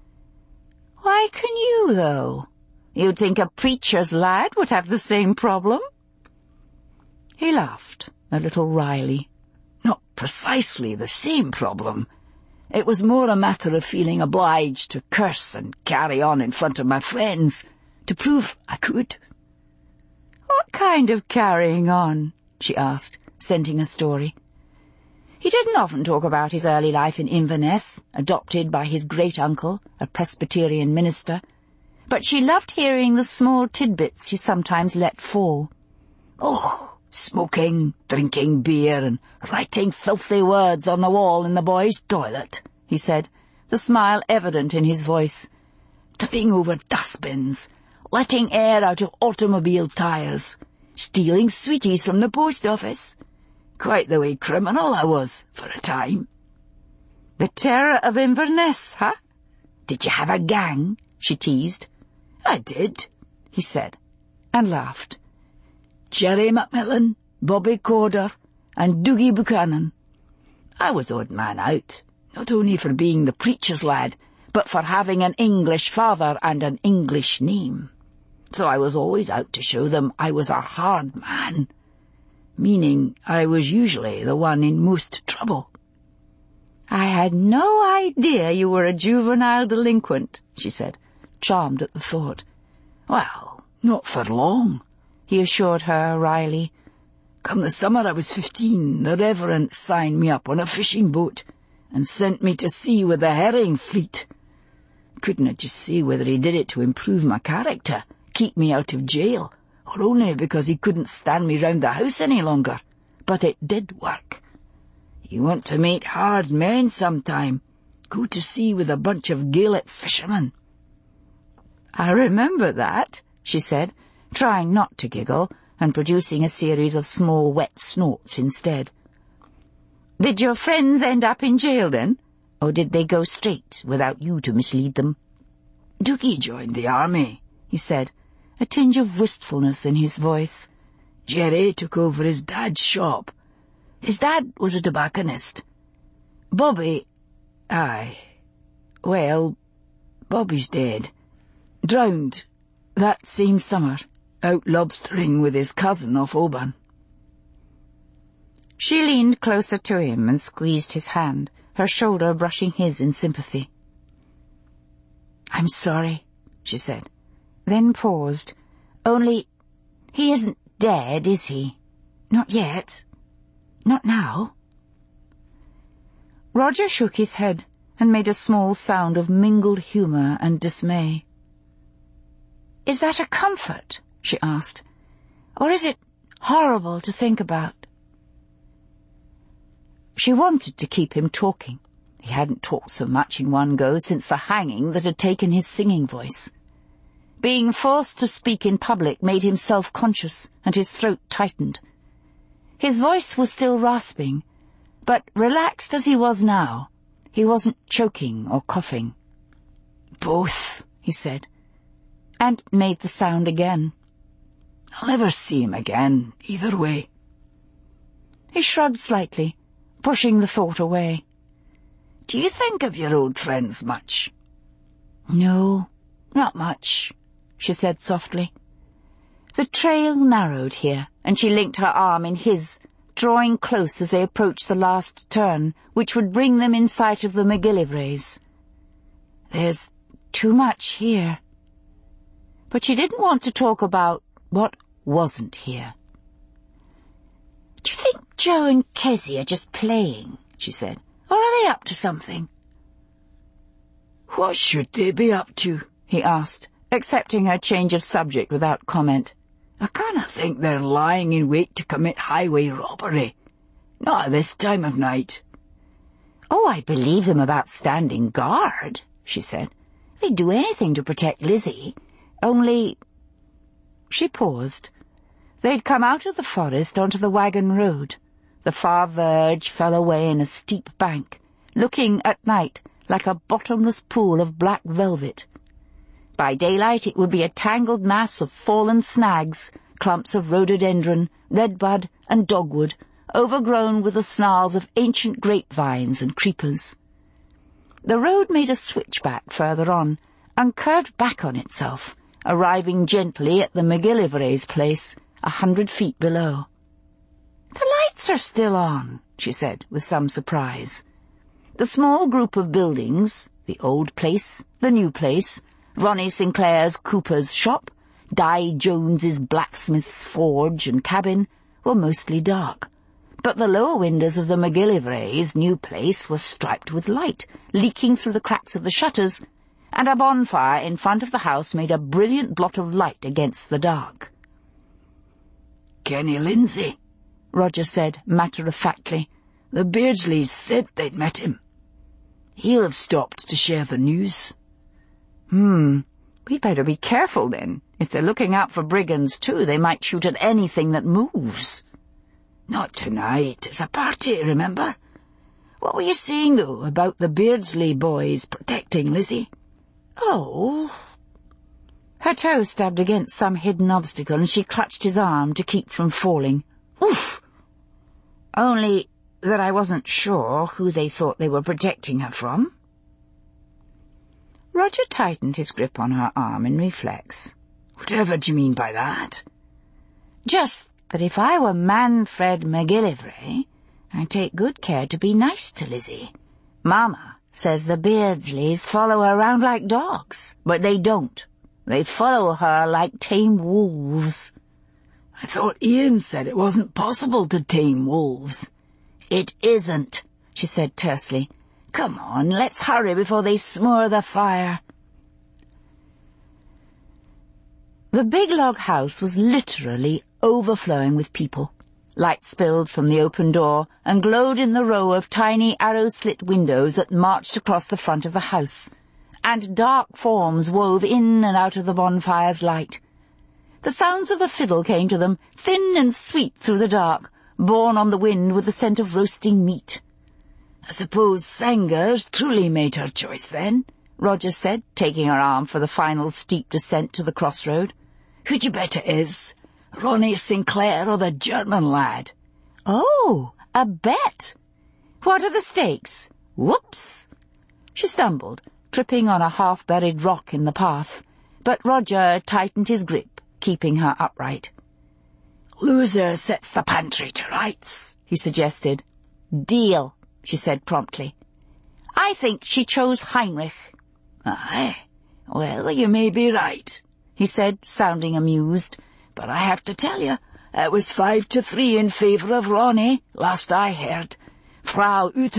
"Why can you, though? You'd think a preacher's lad would have the same problem." He laughed, a little wryly.
"Not precisely the same problem. It was more a matter of feeling obliged to curse and carry on in front of my friends, to prove I could."
"What kind of carrying on?" she asked, scenting a story. He didn't often talk about his early life in Inverness, adopted by his great-uncle, a Presbyterian minister, but she loved hearing the small tidbits he sometimes let fall.
"Oh, smoking, drinking beer, and writing filthy words on the wall in the boys' toilet," he said, the smile evident in his voice. "Tripping over dustbins, letting air out of automobile tires, stealing sweeties from the post office. Quite the way criminal I was, for a time."
"The terror of Inverness, huh?"
"Did you have a gang?" she teased. "I did," he said, and laughed. "Jerry Macmillan, Bobby Corder, and Doogie Buchanan. I was odd man out, not only for being the preacher's lad, but for having an English father and an English name. So I was always out to show them I was a hard man, meaning I was usually the one in most trouble."
"I had no idea you were a juvenile delinquent," she said, charmed at the thought.
"Well, not for long," he assured her wryly. "Come the summer I was 15, the Reverend signed me up on a fishing boat, and sent me to sea with the herring fleet. Couldn't I just see whether he did it to improve my character, keep me out of jail, or only because he couldn't stand me round the house any longer. But it did work. You want to meet hard men sometime, go to sea with a bunch of Gaelic fishermen."
"I remember that," she said, trying not to giggle and producing a series of small wet snorts instead. "Did your friends end up in jail then? Or did they go straight, without you to mislead them?"
"Dookie joined the army,"
he said, a tinge of wistfulness in his voice.
"Jerry took over his dad's shop. His dad was a tobacconist. Bobby... Bobby's dead. Drowned, that same summer, out lobstering with his cousin off Oban."
She leaned closer to him and squeezed his hand, her shoulder brushing his in sympathy. "I'm sorry," she said, then paused. "Only, he isn't dead, is he? Not yet. Not now." Roger shook his head and made a small sound of mingled humour and dismay. "Is that a comfort?" she asked. "Or is it horrible to think about?" She wanted to keep him talking. He hadn't talked so much in one go since the hanging that had taken his singing voice. Being forced to speak in public made him self-conscious, and his throat tightened. His voice was still rasping, but relaxed as he was now, he wasn't choking or coughing.
"Both," he said,
and made the sound again.
"I'll never see him again, either way."
He shrugged slightly, pushing the thought away.
"Do you think of your old friends much?"
"No, not much," she said softly. The trail narrowed here, and she linked her arm in his, drawing close as they approached the last turn, which would bring them in sight of the McGillivrays. "There's too much here." But she didn't want to talk about what wasn't here. "Do you think Joe and Kezzy are just playing?" she said. "Or are they up to something?"
"What should they be up to?"
he asked, accepting her change of subject without comment.
"I can't think they're lying in wait to commit highway robbery. Not at this time of night."
"Oh, I believe them about standing guard," she said. "They'd do anything to protect Lizzie. Only—" She paused. They'd come out of the forest onto the wagon road. The far verge fell away in a steep bank, looking at night like a bottomless pool of black velvet. By daylight it would be a tangled mass of fallen snags, clumps of rhododendron, redbud and dogwood, overgrown with the snarls of ancient grapevines and creepers. The road made a switchback further on, and curved back on itself, arriving gently at the McGillivrays' place, 100 feet below. "The lights are still on," she said, with some surprise. The small group of buildings, the old place, the new place, Ronnie Sinclair's cooper's shop, Di Jones's blacksmith's forge and cabin, were mostly dark. But the lower windows of the McGillivrays' new place were striped with light, leaking through the cracks of the shutters, and a bonfire in front of the house made a brilliant blot of light against the dark.
"Kenny Lindsay," Roger said matter-of-factly. "The Beardsleys said they'd met him. He'll have stopped to share the news."
We'd better be careful then. If they're looking out for brigands too, they might shoot at anything that moves."
"Not tonight. It's a party, remember? What were you saying, though, about the Beardsley boys protecting Lizzie?"
"Oh." Her toe stabbed against some hidden obstacle, and she clutched his arm to keep from falling. "Oof! Only that I wasn't sure who they thought they were protecting her from." Roger tightened his grip on her arm in reflex.
"Whatever do you mean by that?"
"Just that if I were Manfred McGillivray, I'd take good care to be nice to Lizzie. Mama says the Beardsleys follow her around like dogs, but they don't. They follow her like tame wolves."
"I thought Ian said it wasn't possible to tame wolves."
"It isn't," she said tersely.
Come on, let's hurry before they smoor the fire. The big log house was literally overflowing with people. Light spilled from the open door and glowed in the row of tiny arrow-slit windows that marched across the front of the house, and dark forms wove in and out of the bonfire's light. The sounds of a fiddle came to them, thin and sweet through the dark, borne on the wind with the scent of roasting meat. "I suppose Sanger's truly made her choice, then," Roger said, taking her arm for the final steep descent to the crossroad. "Who'd you bet it is? Ronnie Sinclair or the German lad?" "Oh, a bet. What are the stakes?" "Whoops!" She stumbled, tripping on a half-buried rock in the path, but Roger tightened his grip, keeping her upright. "Loser sets the pantry to rights," he suggested. "Deal," she said promptly. "I think she chose Heinrich." "Aye, well, you may be right," he said, sounding amused. "But I have to tell you, it was 5-3 in favour of Ronnie, last I heard. Frau Ute